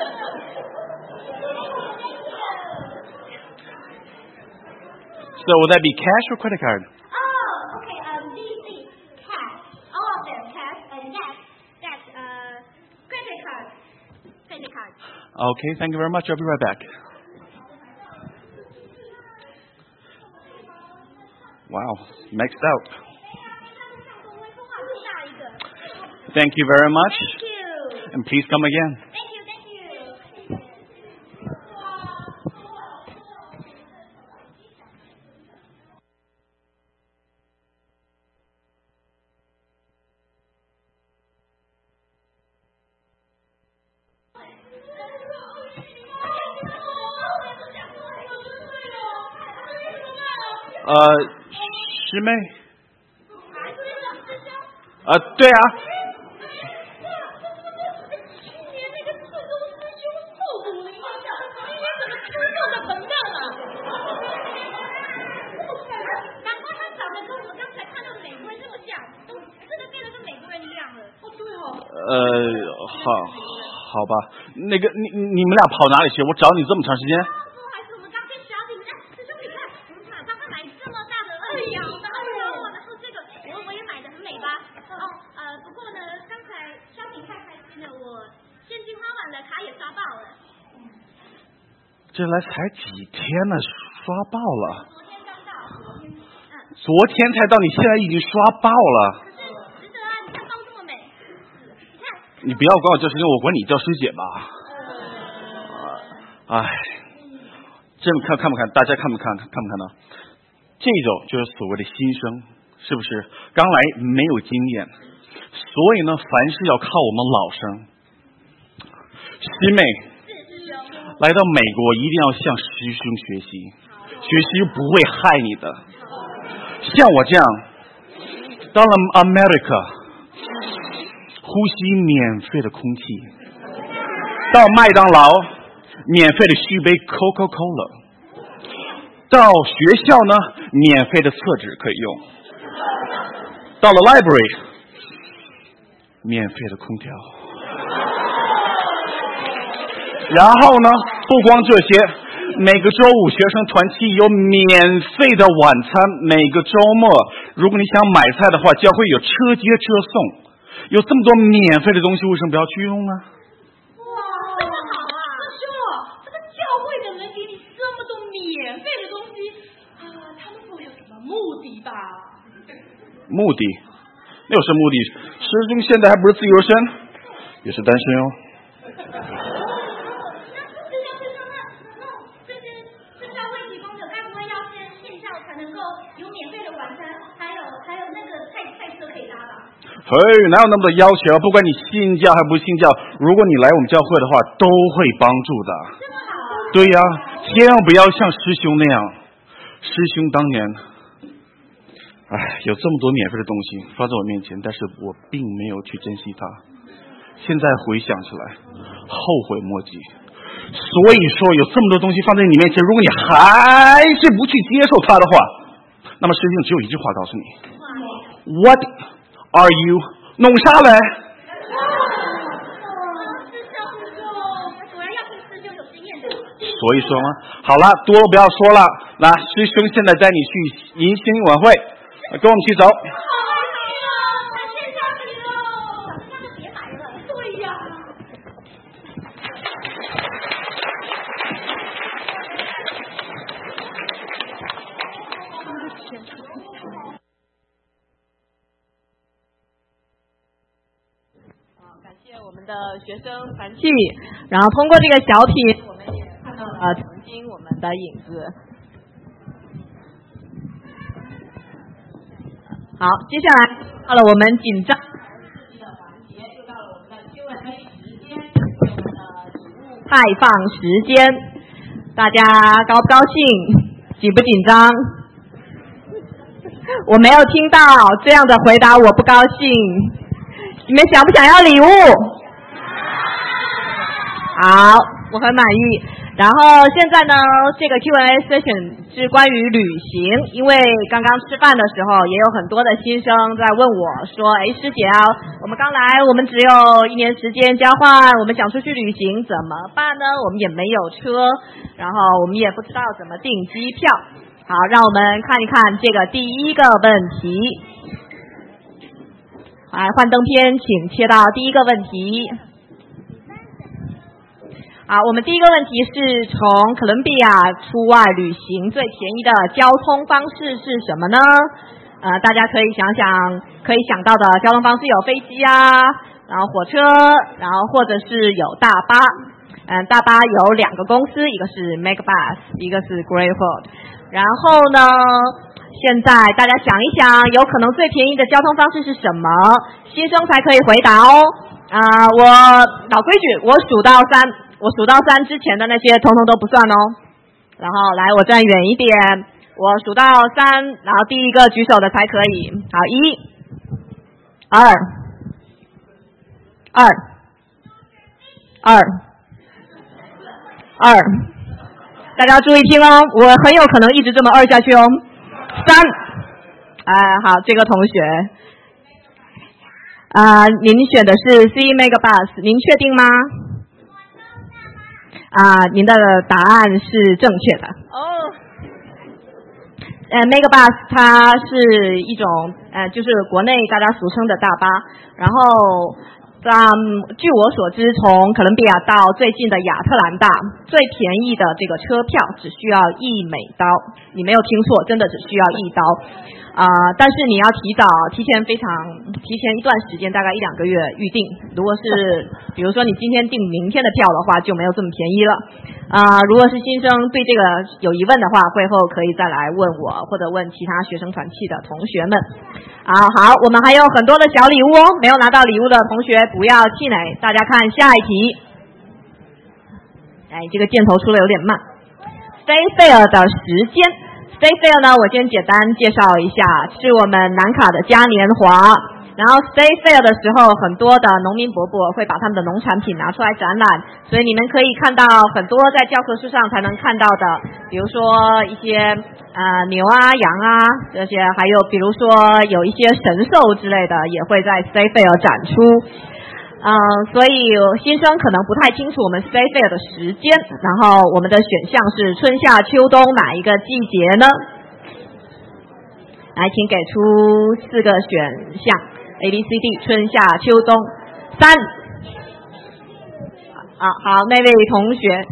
So will that be cash or credit card? Oh, okay. Um, these cash, all of them cash, and that that uh credit card, credit card. Okay, thank you very much. I'll be right back. Wow, maxed out. Thank you very much. Thank you. And please come again. Thank you, thank you. Uh, 师妹。啊，对啊。呃，好，好吧，那个你你们俩跑哪里去？我找你这么长时间。 还是我们刚跟小姐，哎，师兄你看，我们马上买这么大的二两的，然后这个我我也买的很美吧？哦，呃，不过呢，刚才商品太开心了，我现金花完了，卡也刷爆了。 这来才几天呢，刷爆了。 昨天刚到，昨天，嗯。 昨天才到，你现在已经刷爆了。你不要管我叫师兄，我管你叫师姐吧。哎，这看看不看？大家看不看？看不看到？这种就是所谓的新生，是不是？刚来没有经验，所以呢，凡事要靠我们老生。师新妹，来到美国一定要向师兄学习，学习不会害你的。像我这样，到了 America， 呼吸免费的空气，到麦当劳免费的续杯 Coca-Cola， 到学校呢免费的厕纸可以用，到了 library 免费的空调。然后呢，不光这些，每个周五学生团契有免费的晚餐，每个周末如果你想买菜的话，教会有车接车送，有这么多免费的东西，为什么不要去用啊？ 哇，这么好啊！师兄，这个教会的人给你这么多免费的东西啊，他们不会有什么目的吧？ 目的？那有什么目的？师兄现在还不是自由身，也是单身哦。嘿，哪有那么多要求？不管你信教还不信教，如果你来我们教会的话，都会帮助的。对呀，千万不要像师兄那样。师兄当年，哎，有这么多免费的东西放在我面前，但是我并没有去珍惜它。现在回想起来，后悔莫及。所以说，有这么多东西放在你面前，如果你还是不去接受它的话，那么师兄只有一句话告诉你 ：What are you 弄啥嘞？所以说嘛，好了，多了不要说了。那师兄现在带你去迎新晚会，跟我们去走。 我们的学生团契，然后通过这个小品，我们也看到了曾经我们的影子。好，接下来到了我们紧张的环节，又到了我们的 Q and A 时间，我们的礼物派放时间，大家高不高兴？紧不紧张？我没有听到这样的回答，我不高兴。你们想不想要礼物？好，我很满意。然后现在呢，这个 Q and A session 是关于旅行，因为刚刚吃饭的时候也有很多的新生在问我说，哎，师姐啊，我们刚来，我们只有一年时间交换，我们想出去旅行怎么办呢？我们也没有车，然后我们也不知道怎么订机票。好，让我们看一看这个第一个问题。来，幻灯片，请切到第一个问题。好，我们第一个问题是从哥伦比亚出外旅行最便宜的交通方式是什么呢？呃，大家可以想想，可以想到的交通方式有飞机啊，然后火车，然后或者是有大巴。嗯，大巴有两个公司，一个是 Megabus， 一个是 Greyhound。然后呢，现在大家想一想，有可能最便宜的交通方式是什么？新生才可以回答哦。啊、呃，我老规矩，我数到三，我数到三之前的那些统统都不算哦。然后来，我站远一点，我数到三，然后第一个举手的才可以。好，一、二、二、二、二。大家注意听哦，我很有可能一直这么二下去哦。三，哎、呃，好，这个同学，啊、呃，您选的是 C Megabus， 您确定吗？啊、呃，您的答案是正确的。哦。呃 ，Megabus 它是一种呃，就是国内大家俗称的大巴，然后。嗯，据我所知，从哥伦比亚到最近的亚特兰大，最便宜的这个车票只需要一美刀。你没有听错，真的只需要一刀。啊、呃，但是你要提早，提前非常提前一段时间，大概一两个月预定。如果是比如说你今天订明天的票的话，就没有这么便宜了。啊、呃，如果是新生对这个有疑问的话，会后可以再来问我，或者问其他学生团契的同学们。啊，好，我们还有很多的小礼物哦，没有拿到礼物的同学不要气馁。大家看下一题。 哎，这个箭头出的有点慢。Stay Fair 的时间 ，Stay Fair 呢，我先简单介绍一下，是我们南卡的嘉年华。然后 Stay Fair 的时候，很多的农民伯伯会把他们的农产品拿出来展览，所以你们可以看到很多在教科书上才能看到的，比如说一些呃牛啊、羊啊这些，还有比如说有一些神兽之类的，也会在 Stay Fair 展出。嗯、呃，所以新生可能不太清楚我们 Stay Fair 的时间，然后我们的选项是春夏秋冬哪一个季节呢？来，请给出四个选项。A B C D 春夏秋冬，三啊好，那位同学，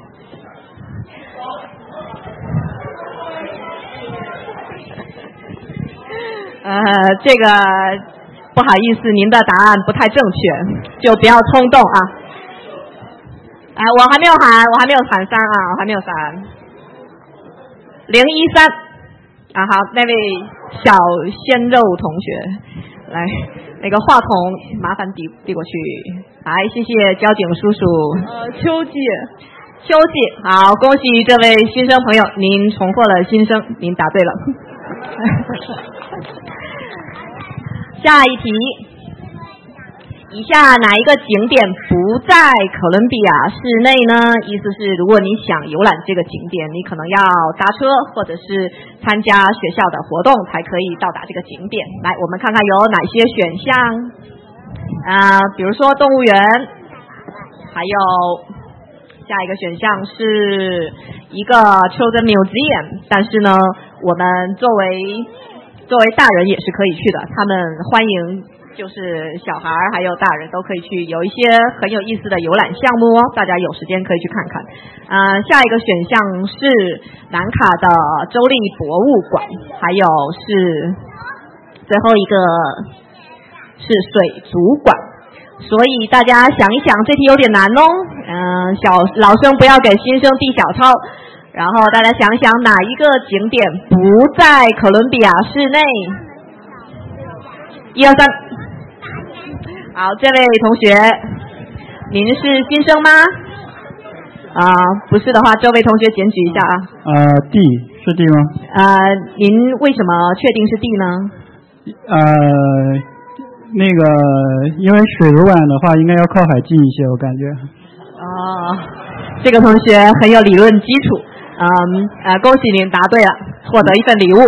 呃，这个不好意思，您的答案不太正确，就不要冲动啊。哎，我还没有喊，我还没有喊三啊，我还没有喊。零一三啊，好，那位小鲜肉同学，来。那个话筒麻烦递递过去，来，谢谢交警叔叔。 呃，秋季， 秋季，好，恭喜这位新生朋友，您重获了新生，您答对了。下一题，以下哪一个景点不在哥伦比亚市内呢？意思是，如果你想游览这个景点，你可能要搭车或者是参加学校的活动才可以到达这个景点。来，我们看看有哪些选项啊、呃？比如说动物园，还有下一个选项是一个 Children Museum， 但是呢，我们作为作为大人也是可以去的，他们欢迎。就是小孩还有大人都可以去，有一些很有意思的游览项目哦，大家有时间可以去看看。呃，下一个选项是南卡的州立博物馆，还有是最后一个是水族馆。所以大家想一想，这题有点难哦。嗯、呃，小老生不要给新生递小抄，然后大家想想哪一个景点不在哥伦比亚市内？一二三。好，这位同学，您是新生吗？啊、呃，不是的话，这位同学检举一下啊。 呃 ，D 是 D 吗？ 呃，您为什么确定是 D 呢？ 呃，那个，因为水族馆的话，应该要靠海近一些，我感觉。 哦，这个同学很有理论基础，嗯呃，恭喜您答对了，获得一份礼物。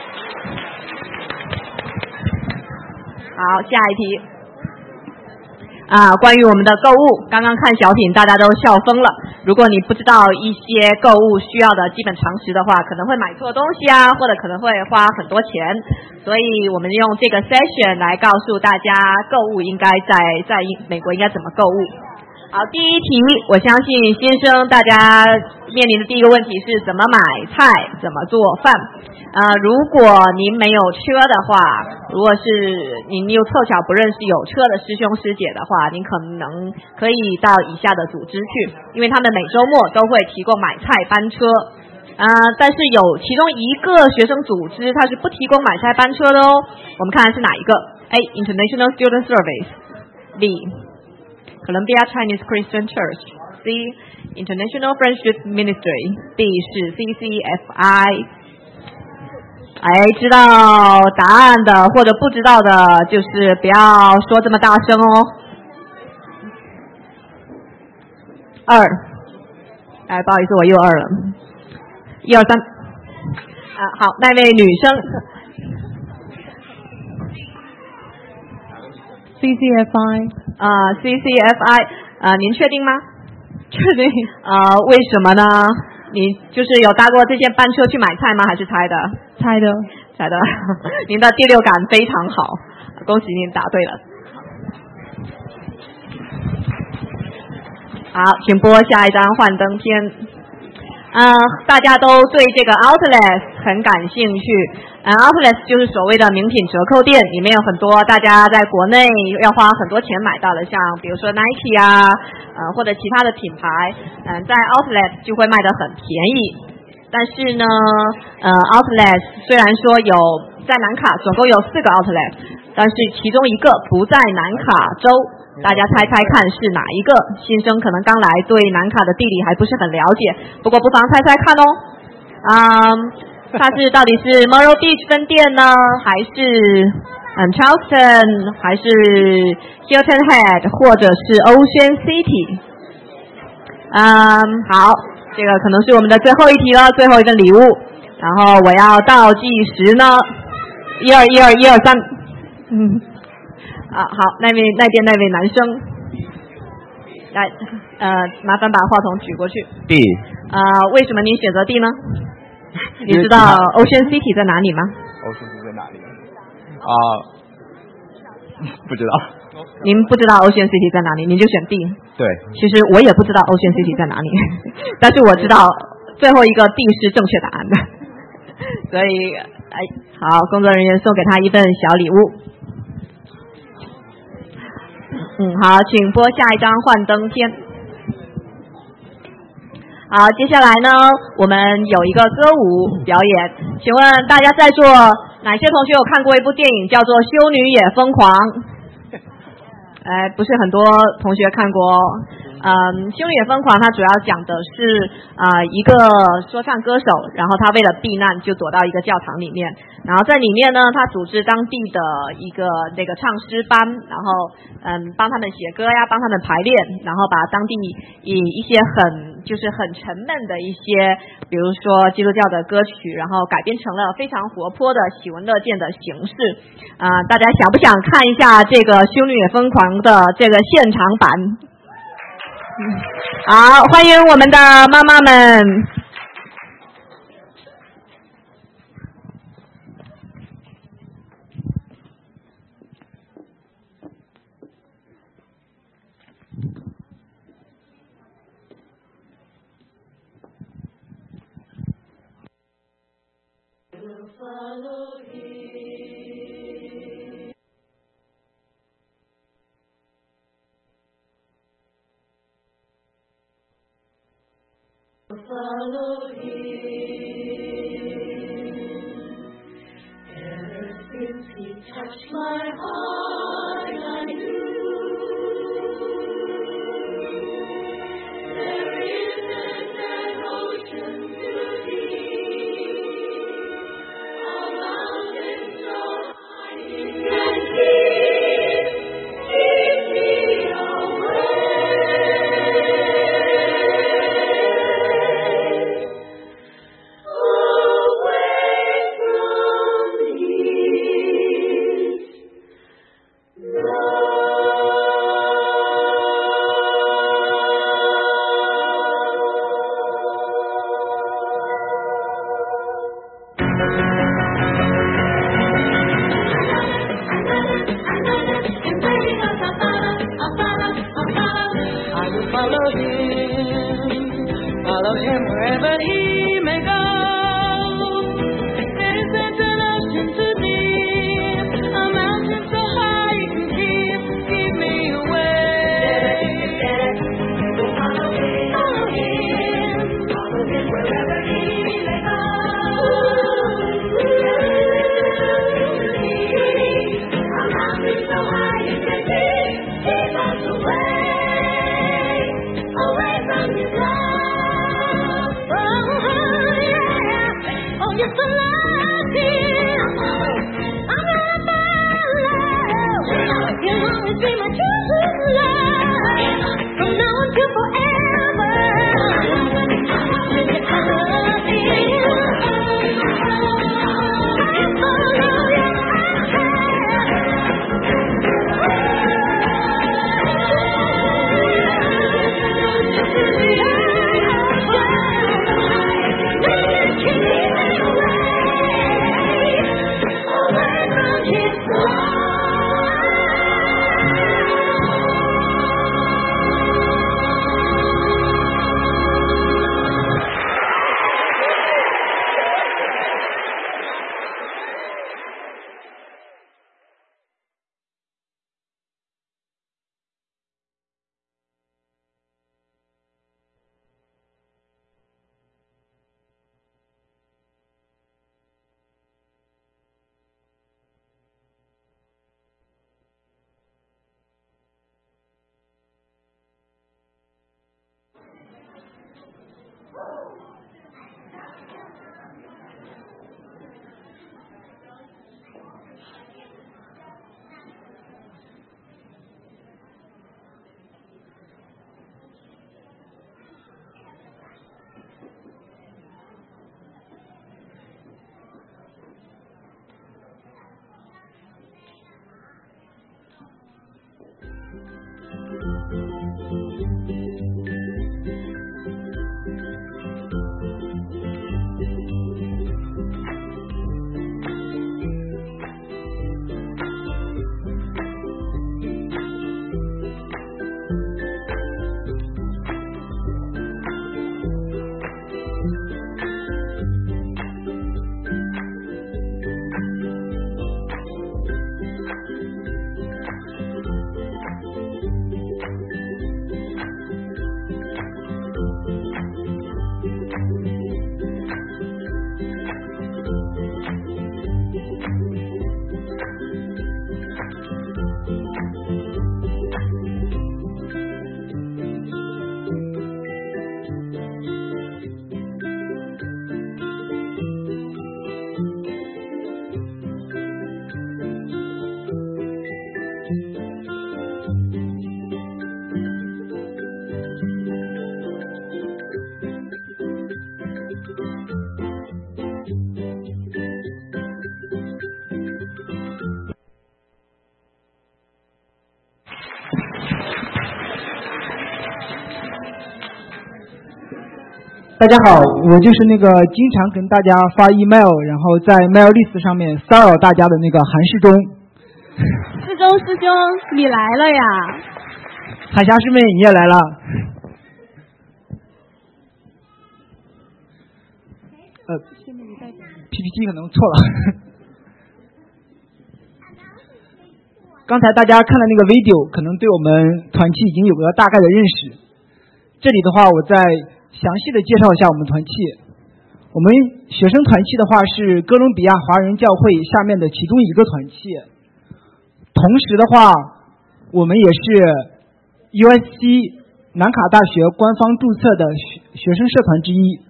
好，下一题。啊，关于我们的购物，刚刚看小品大家都笑疯了。如果你不知道一些购物需要的基本常识的话，可能会买错东西啊，或者可能会花很多钱。所以我们用这个 session 来告诉大家，购物应该在在美国应该怎么购物。好，第一题，我相信新生大家面临的第一个问题是怎么买菜，怎么做饭。呃，如果您没有车的话，如果是您又凑巧不认识有车的师兄师姐的话，您可能可以到以下的组织去，因为他们每周末都会提供买菜班车。呃，但是有其中一个学生组织，它是不提供买菜班车的哦。我们看看是哪一个 ？A. International Student Service B. Columbia Chinese Christian Church C. International Friendship Ministry D 是 C C F I。哎，知道答案的或者不知道的，就是不要说这么大声哦。二，哎，不好意思，我又二了。一二三，啊，好，那位女生 C C F I 啊 ，C C F I 啊，您确定吗？ 确定。 啊，为什么呢？你就是有搭过这些班车去买菜吗？还是猜的？ 猜的， 猜的。您的第六感非常好，恭喜您答对了。好，请播下一张幻灯片。呃，大家都对这个 outlet 很感兴趣。呃 outlet 就是所谓的名品折扣店，里面有很多大家在国内要花很多钱买到的，像比如说 Nike 啊，呃或者其他的品牌，嗯、呃，在 outlet 就会卖得很便宜。但是呢，呃 outlet 虽然说有在南卡总共有四个 outlet， 但是其中一个不在南卡州。 大家猜猜看是哪一个？新生可能刚来，对南卡的地理还不是很了解，不过不妨猜猜看哦。嗯，它是到底是 Myrtle Beach 分店呢，还是嗯 Charleston， 还是 Hilton Head， 或者是 Ocean City？ 嗯，好，这个可能是我们的最后一题了，最后一份礼物。然后我要倒计时呢，一二一二一二三，嗯。啊，好，那位那边那位男生，来，呃，麻烦把话筒举过去。 D。 啊、呃，为什么您选择 D 呢？你知道 Ocean City 在哪里吗 ？Ocean City 在哪里？啊、呃，不知道。 您不知道 Ocean City 在哪里，您就选 D。 对。 其实我也不知道 Ocean City 在哪里，但是我知道最后一个 D 是正确答案的。所以，哎，好，工作人员送给他一份小礼物。嗯，好，请播下一张幻灯片。好，接下来呢，我们有一个歌舞表演，请问大家在座哪些同学有看过一部电影叫做《修女也疯狂》？哎，不是很多同学看过哦。嗯，《修女也疯狂》它主要讲的是啊、呃、一个说唱歌手，然后他为了避难就躲到一个教堂里面，然后在里面呢，他组织当地的一个那个唱诗班，然后嗯帮他们写歌呀，帮他们排练，然后把当地以一些很就是很沉闷的一些，比如说基督教的歌曲，然后改编成了非常活泼的喜闻乐见的形式。啊、呃，大家想不想看一下这个《修女也疯狂》的这个现场版？好，欢迎我们的妈妈们。 Follow him. Ever since he touched my heart, I knew there isn't an ocean too deep, a mountain so high it can keep, keep me away. 大家好，我就是那个经常跟大家发 email， 然后在 mail list 上面骚扰大家的那个韩世忠。 世忠师兄，你来了呀！ 海霞师妹，你也来了。呃 ，P P T 可能错了。刚才大家看的那个 video， 可能对我们团契已经有个大概的认识。这里的话，我再详细的介绍一下我们团契。我们学生团契的话是哥伦比亚华人教会下面的其中一个团契，同时的话，我们也是 U S C 南卡大学官方注册的学学生社团之一。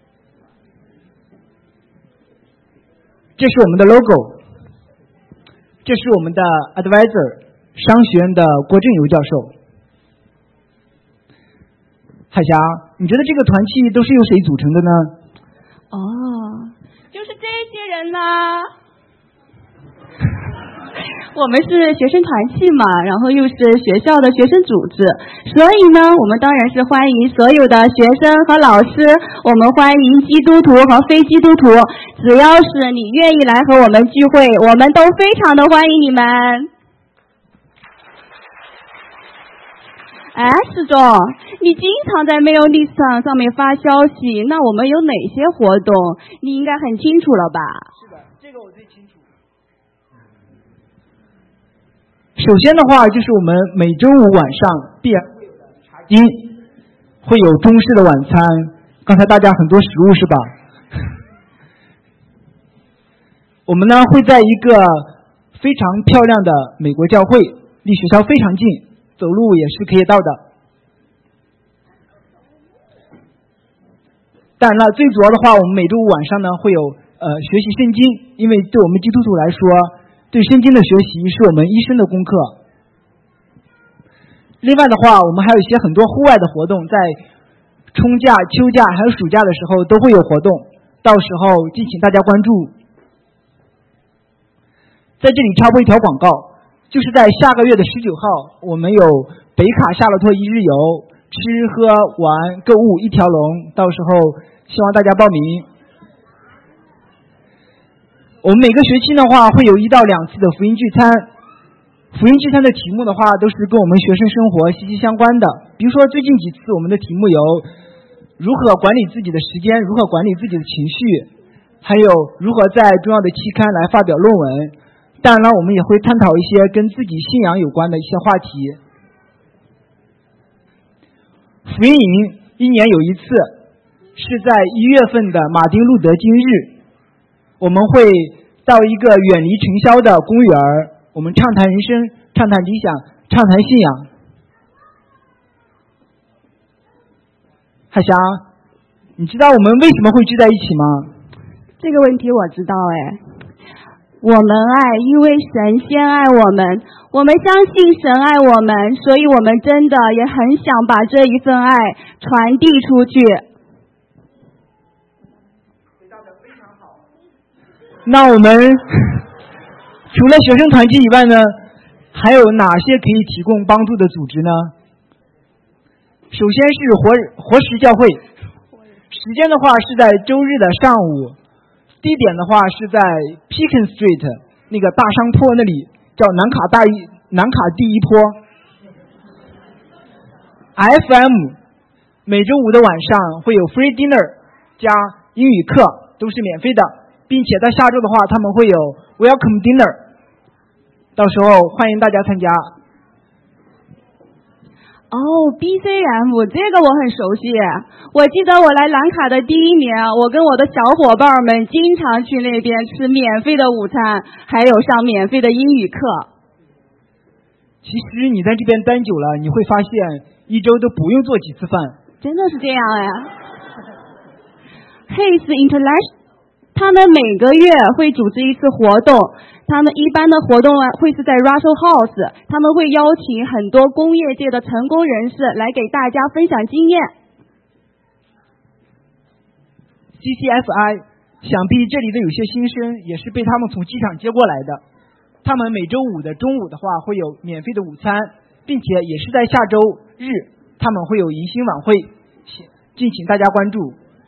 这是我们的 logo， 这是我们的 advisor 商学院的郭正游教授。海霞，你觉得这个团契都是由谁组成的呢？ 哦，就是这些人啦。我们是学生团契嘛，然后又是学校的学生组织，所以呢，我们当然是欢迎所有的学生和老师，我们欢迎基督徒和非基督徒，只要是你愿意来和我们聚会，我们都非常的欢迎你们。哎，世忠，你经常在 mail list 上面发消息，那我们有哪些活动，你应该很清楚了吧？ 是的，这个我最清楚。首先的话，就是我们每周五晚上必然会有的茶经，会有中式的晚餐。刚才大家很多食物是吧？我们呢会在一个非常漂亮的美国教会，离学校非常近，走路也是可以到的。当然了，最主要的话，我们每周五晚上呢会有呃学习圣经，因为对我们基督徒来说，对圣经的学习是我们一生的功课。另外的话，我们还有一些很多户外的活动，在春假、秋假还有暑假的时候都会有活动，到时候敬请大家关注。在这里插播一条广告，就是在下个月的十九号，我们有北卡夏洛特一日游，吃喝玩购物一条龙，到时候希望大家报名。我们每个学期的话会有一到两次的福音聚餐，福音聚餐的题目的话都是跟我们学生生活息息相关的。比如说最近几次我们的题目有如何管理自己的时间，如何管理自己的情绪，还有如何在重要的期刊来发表论文。当然了，我们也会探讨一些跟自己信仰有关的一些话题。福音营一年有一次，是在一月份的马丁路德金日，我们会到一个远离尘嚣的公园，我们畅谈人生，畅谈理想，畅谈信仰。海霞，你知道我们为什么会聚在一起吗？ 这个问题我知道哎。我们爱，因为神先爱我们，我们相信神爱我们，所以我们真的也很想把这一份爱传递出去。 那我们除了学生团契以外呢，还有哪些可以提供帮助的组织呢？首先是活活石教会，时间的话是在周日的上午，地点的话是在 Pekin Street 那个大商坡那里，叫南卡大一南卡第一坡。F M 每周五的晚上会有 free dinner 加英语课，都是免费的，并且在下周的话他们会有 welcome dinner， 到时候欢迎大家参加。 哦 ，B C M 这个我很熟悉，我记得我来兰卡的第一年，我跟我的小伙伴们经常去那边吃免费的午餐，还有上免费的英语课。 其实你在这边待久了，你会发现一周都不用做几次饭。 真的是这样呀。Hayes International 他们每个月会组织一次活动，他们一般的活动会是在 Russell House， 他们会邀请很多工业界的成功人士来给大家分享经验。 C C F I 想必这里的有些新生也是被他们从机场接过来的，他们每周五的中午的话会有免费的午餐，并且也是在下周日他们会有迎新晚会，敬请大家关注。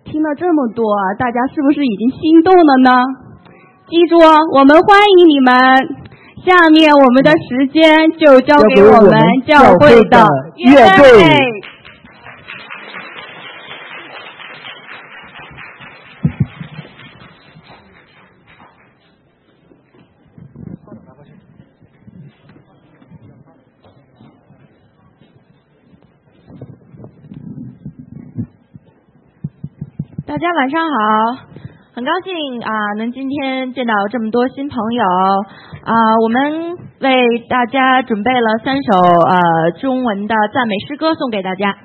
听了这么多啊，大家是不是已经心动了呢？记住哦，我们欢迎你们。下面我们的时间就交给我们教会的乐队。 大家晚上好，很高兴啊、呃，能今天见到这么多新朋友啊、呃。我们为大家准备了三首呃中文的赞美诗歌送给大家。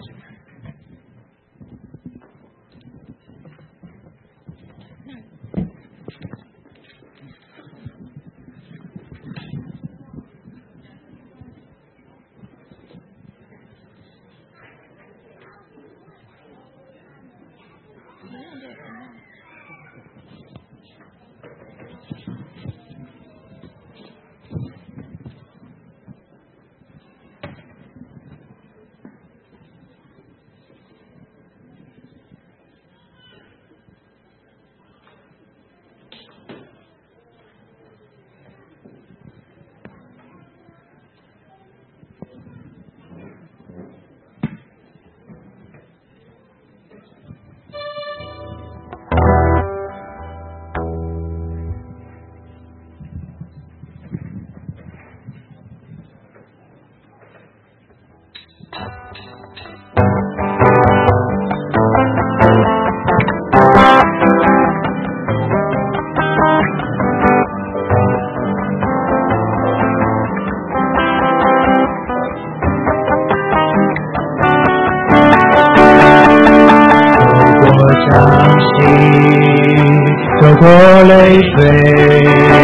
过泪水，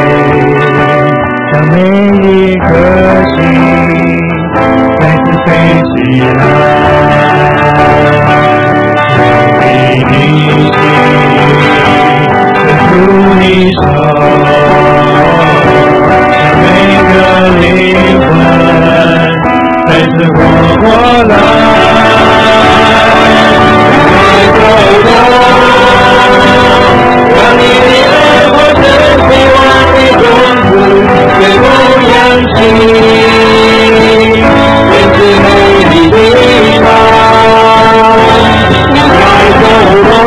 像每一颗心再次飞起来，有你的心伸出你手，像每个灵魂再次活过来。让你的爱化成希望的种子，随风扬起，编织美丽的梦，让爱走动。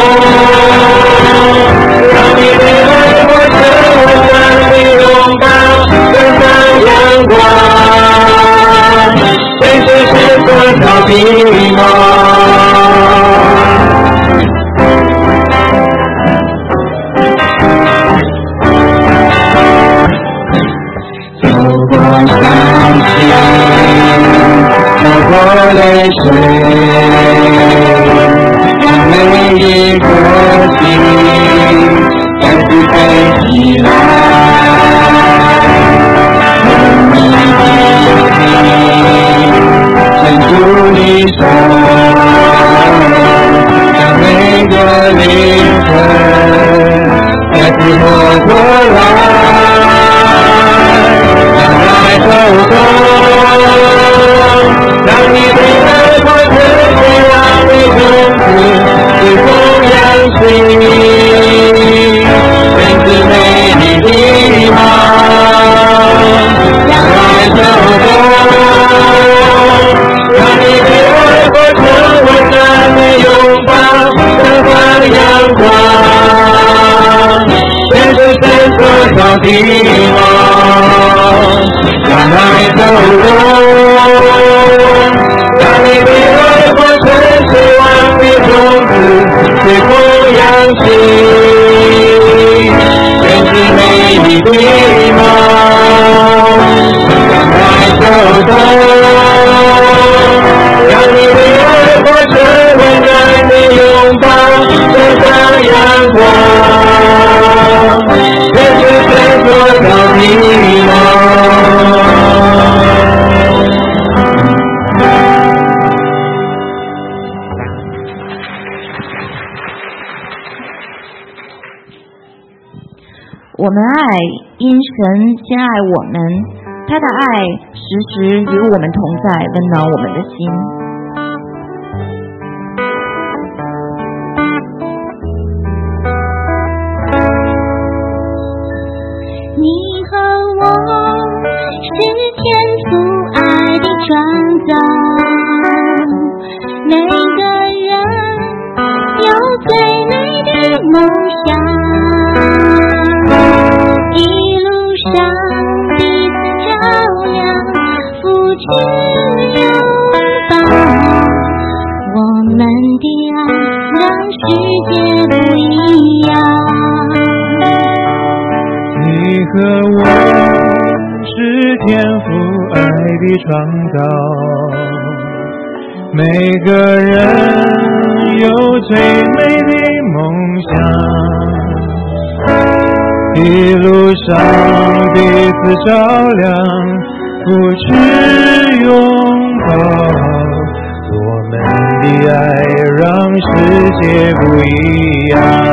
让你的爱化成温暖的拥抱，绽放阳光，随时是所造的梦。走过泪水，让每一颗心再次飞起来，用你的心伸出你手，让每个灵魂再次活过来，让爱走动。让你的爱化成希望的种子，随风扬起，编织美丽的梦，让爱走动。让你的爱化成温暖的拥抱，绽放阳光，全是神所造的梦，让爱走动。让你的爱化成希望的种子，随风扬起，编织美丽的梦，让爱走动。让你的爱化成温暖的拥抱，绽放阳光，全是神所造的梦。 我们爱，因神先爱我们，他的爱时时与我们同在，温暖我们的心。 的爱让世界不一样。 你和我是天父爱的创造，每个人有最美的梦想，一路上彼此照亮，扶持拥抱，我们的爱让世界不一样。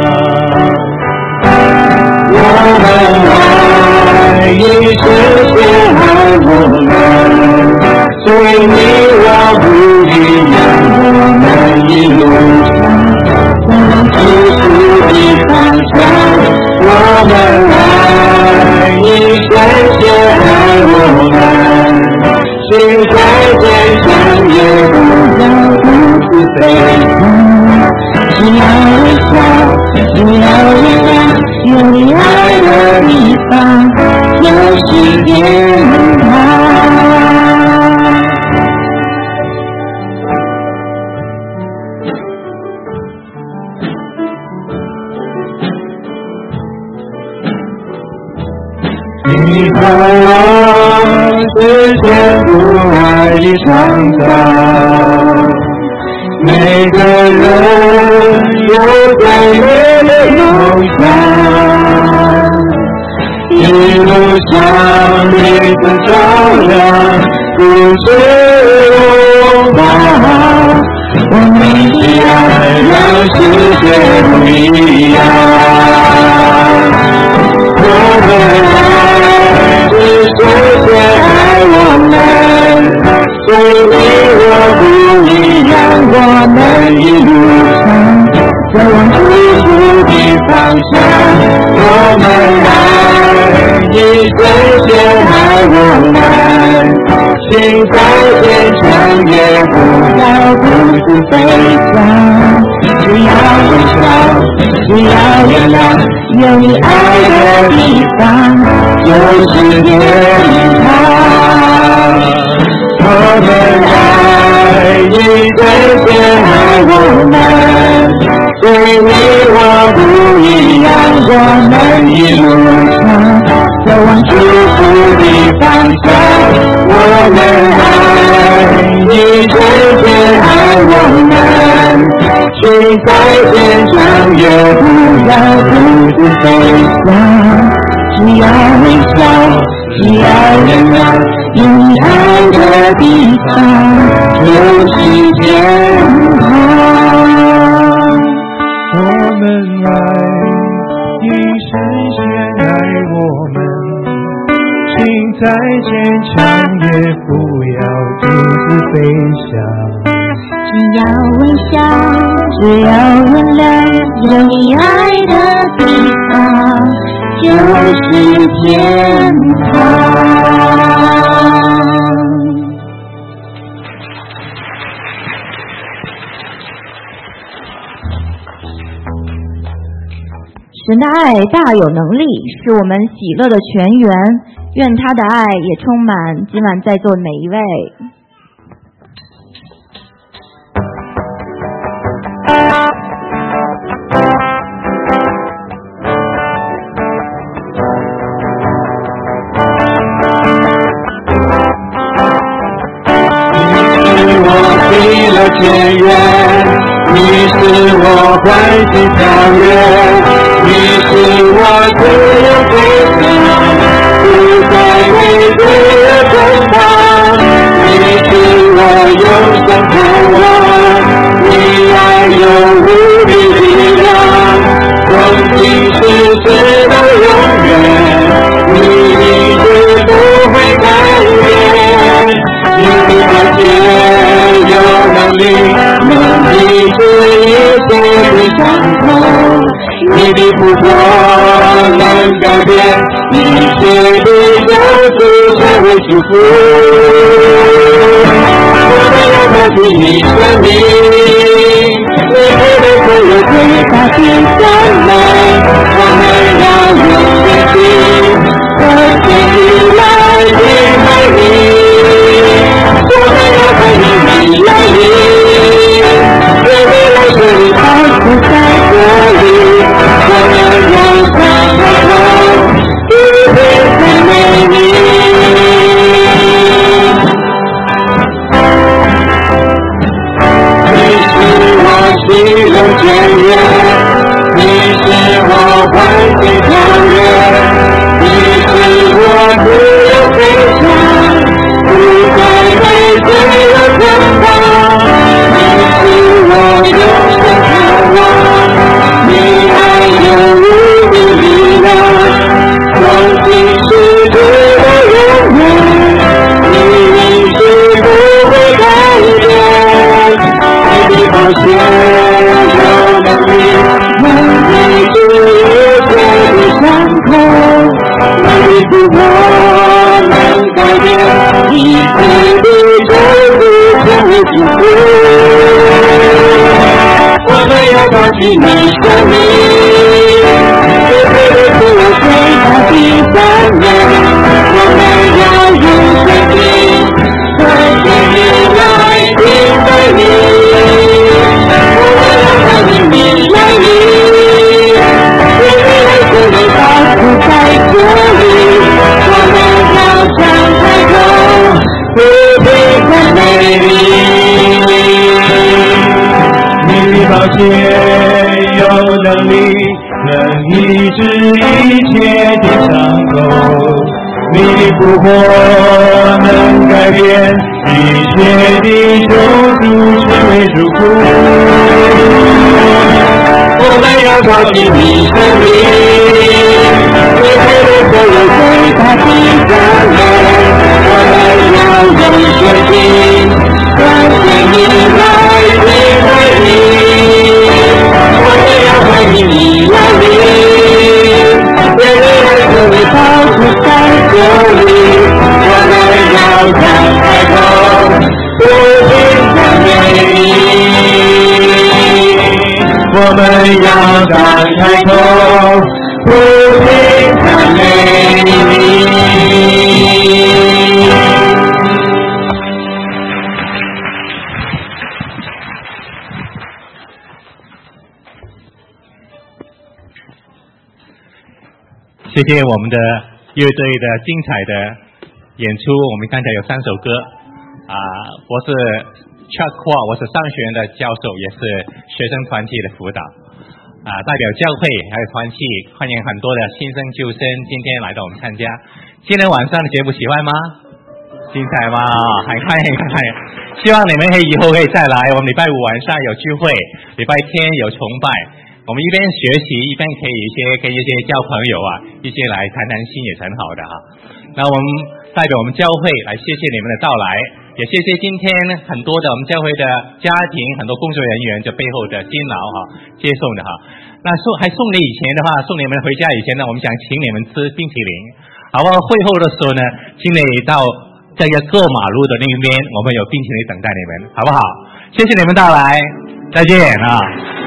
我们爱一世界爱我们，所以你我不一样，我们一路上往祝福的方向。我们爱一世界爱我们，心再坚强也不要独自飞翔。只要微笑，只要原谅，有你爱的地方就是天堂。你和我是天父爱的创造，每个人有最美的梦想，一路上彼此照亮，不是拥抱，我们的爱让世界不一样。我们爱是世界爱我们，所以你我不一样，我们一路上走往祝福的方向。我们爱一世界爱我们，心再坚强也不要独自飞翔。只要微笑，只要原谅，有你爱的地方就是天堂。我们爱一对天爱我们，所以你我不一样，我们一路上走往祝福的方向。我们爱一对天爱我们，心再坚强也不要独自飞翔。只要微笑，只要原谅，有你爱的地方就是天堂。我们爱一生先爱我们，心再坚强也不要独自飞翔。 只要微笑，只要原谅，有你爱的地方就是天堂。 神的爱大有能力，是我们喜乐的泉源。愿他的爱也充满今晚在座每一位。 喜乐泉源，你是我欢喜跳跃，你是我自由飞翔，不再畏惧的奔跑，你是我永生盼望，你爱有无比力量，从今世直到永远，你一直不会改变，你的爱情有能力能医治一切的伤痛，你的复活能改变一切的救赎，成为祝福。我们要高举你生命，你给的所有最大的赞美，我们要用信心和坚定来敬拜你。我们要欢迎你来临，愿我越，你是我欢喜跳跃，你是我自由飞翔，不再被罪恶捆绑，你是我永生渴望，你爱有无比力量，光景是主的永远，你仍是不会改变，你的宝血有能力能医治一切的伤口，你的复活能改变一切的痛苦成为祝福。我们要高举你生命，你配得自我最大的赞美，我们要用生命和生命来敬拜你，我们要欢迎你来临，因为爱子的保护在这里，我们要张开口不停赞美你， 你的宝血有能力能医治一切的伤口，你的复活能改变一切的咒诅成为祝福。 我们要高举你生命，你配得所有最大的赞美，我们要用生命让生命来敬拜你，我们要欢迎你来临，愿你爱子的保护在这里，我们要张开口不停赞美你， 我们要张开口不停赞美你。谢谢我们的乐队的精彩的演出，我们刚才有三首歌啊，我是 Chuck Hua， 我是商学院的教授，也是学生团体的辅导啊，代表教会还有团体，欢迎很多的新生旧生今天来到我们参加。今天晚上的节目喜欢吗？精彩吗？很欢迎，很欢迎。希望你们可以以后可以再来，我们礼拜五晚上有聚会，礼拜天有崇拜。我们一边学习一边可以一些跟一些交朋友啊，一些来谈谈心也是很好的哈。那我们代表我们教会来谢谢你们的到来，也谢谢今天很多的我们教会的家庭，很多工作人员这背后的辛劳哈，接送的哈。那送还送你以前的话，送你们回家以前呢，我们想请你们吃冰淇淋，好不好？会后的时候呢，请你到这个过马路的那边，我们有冰淇淋等待你们，好不好？谢谢你们到来，再见啊。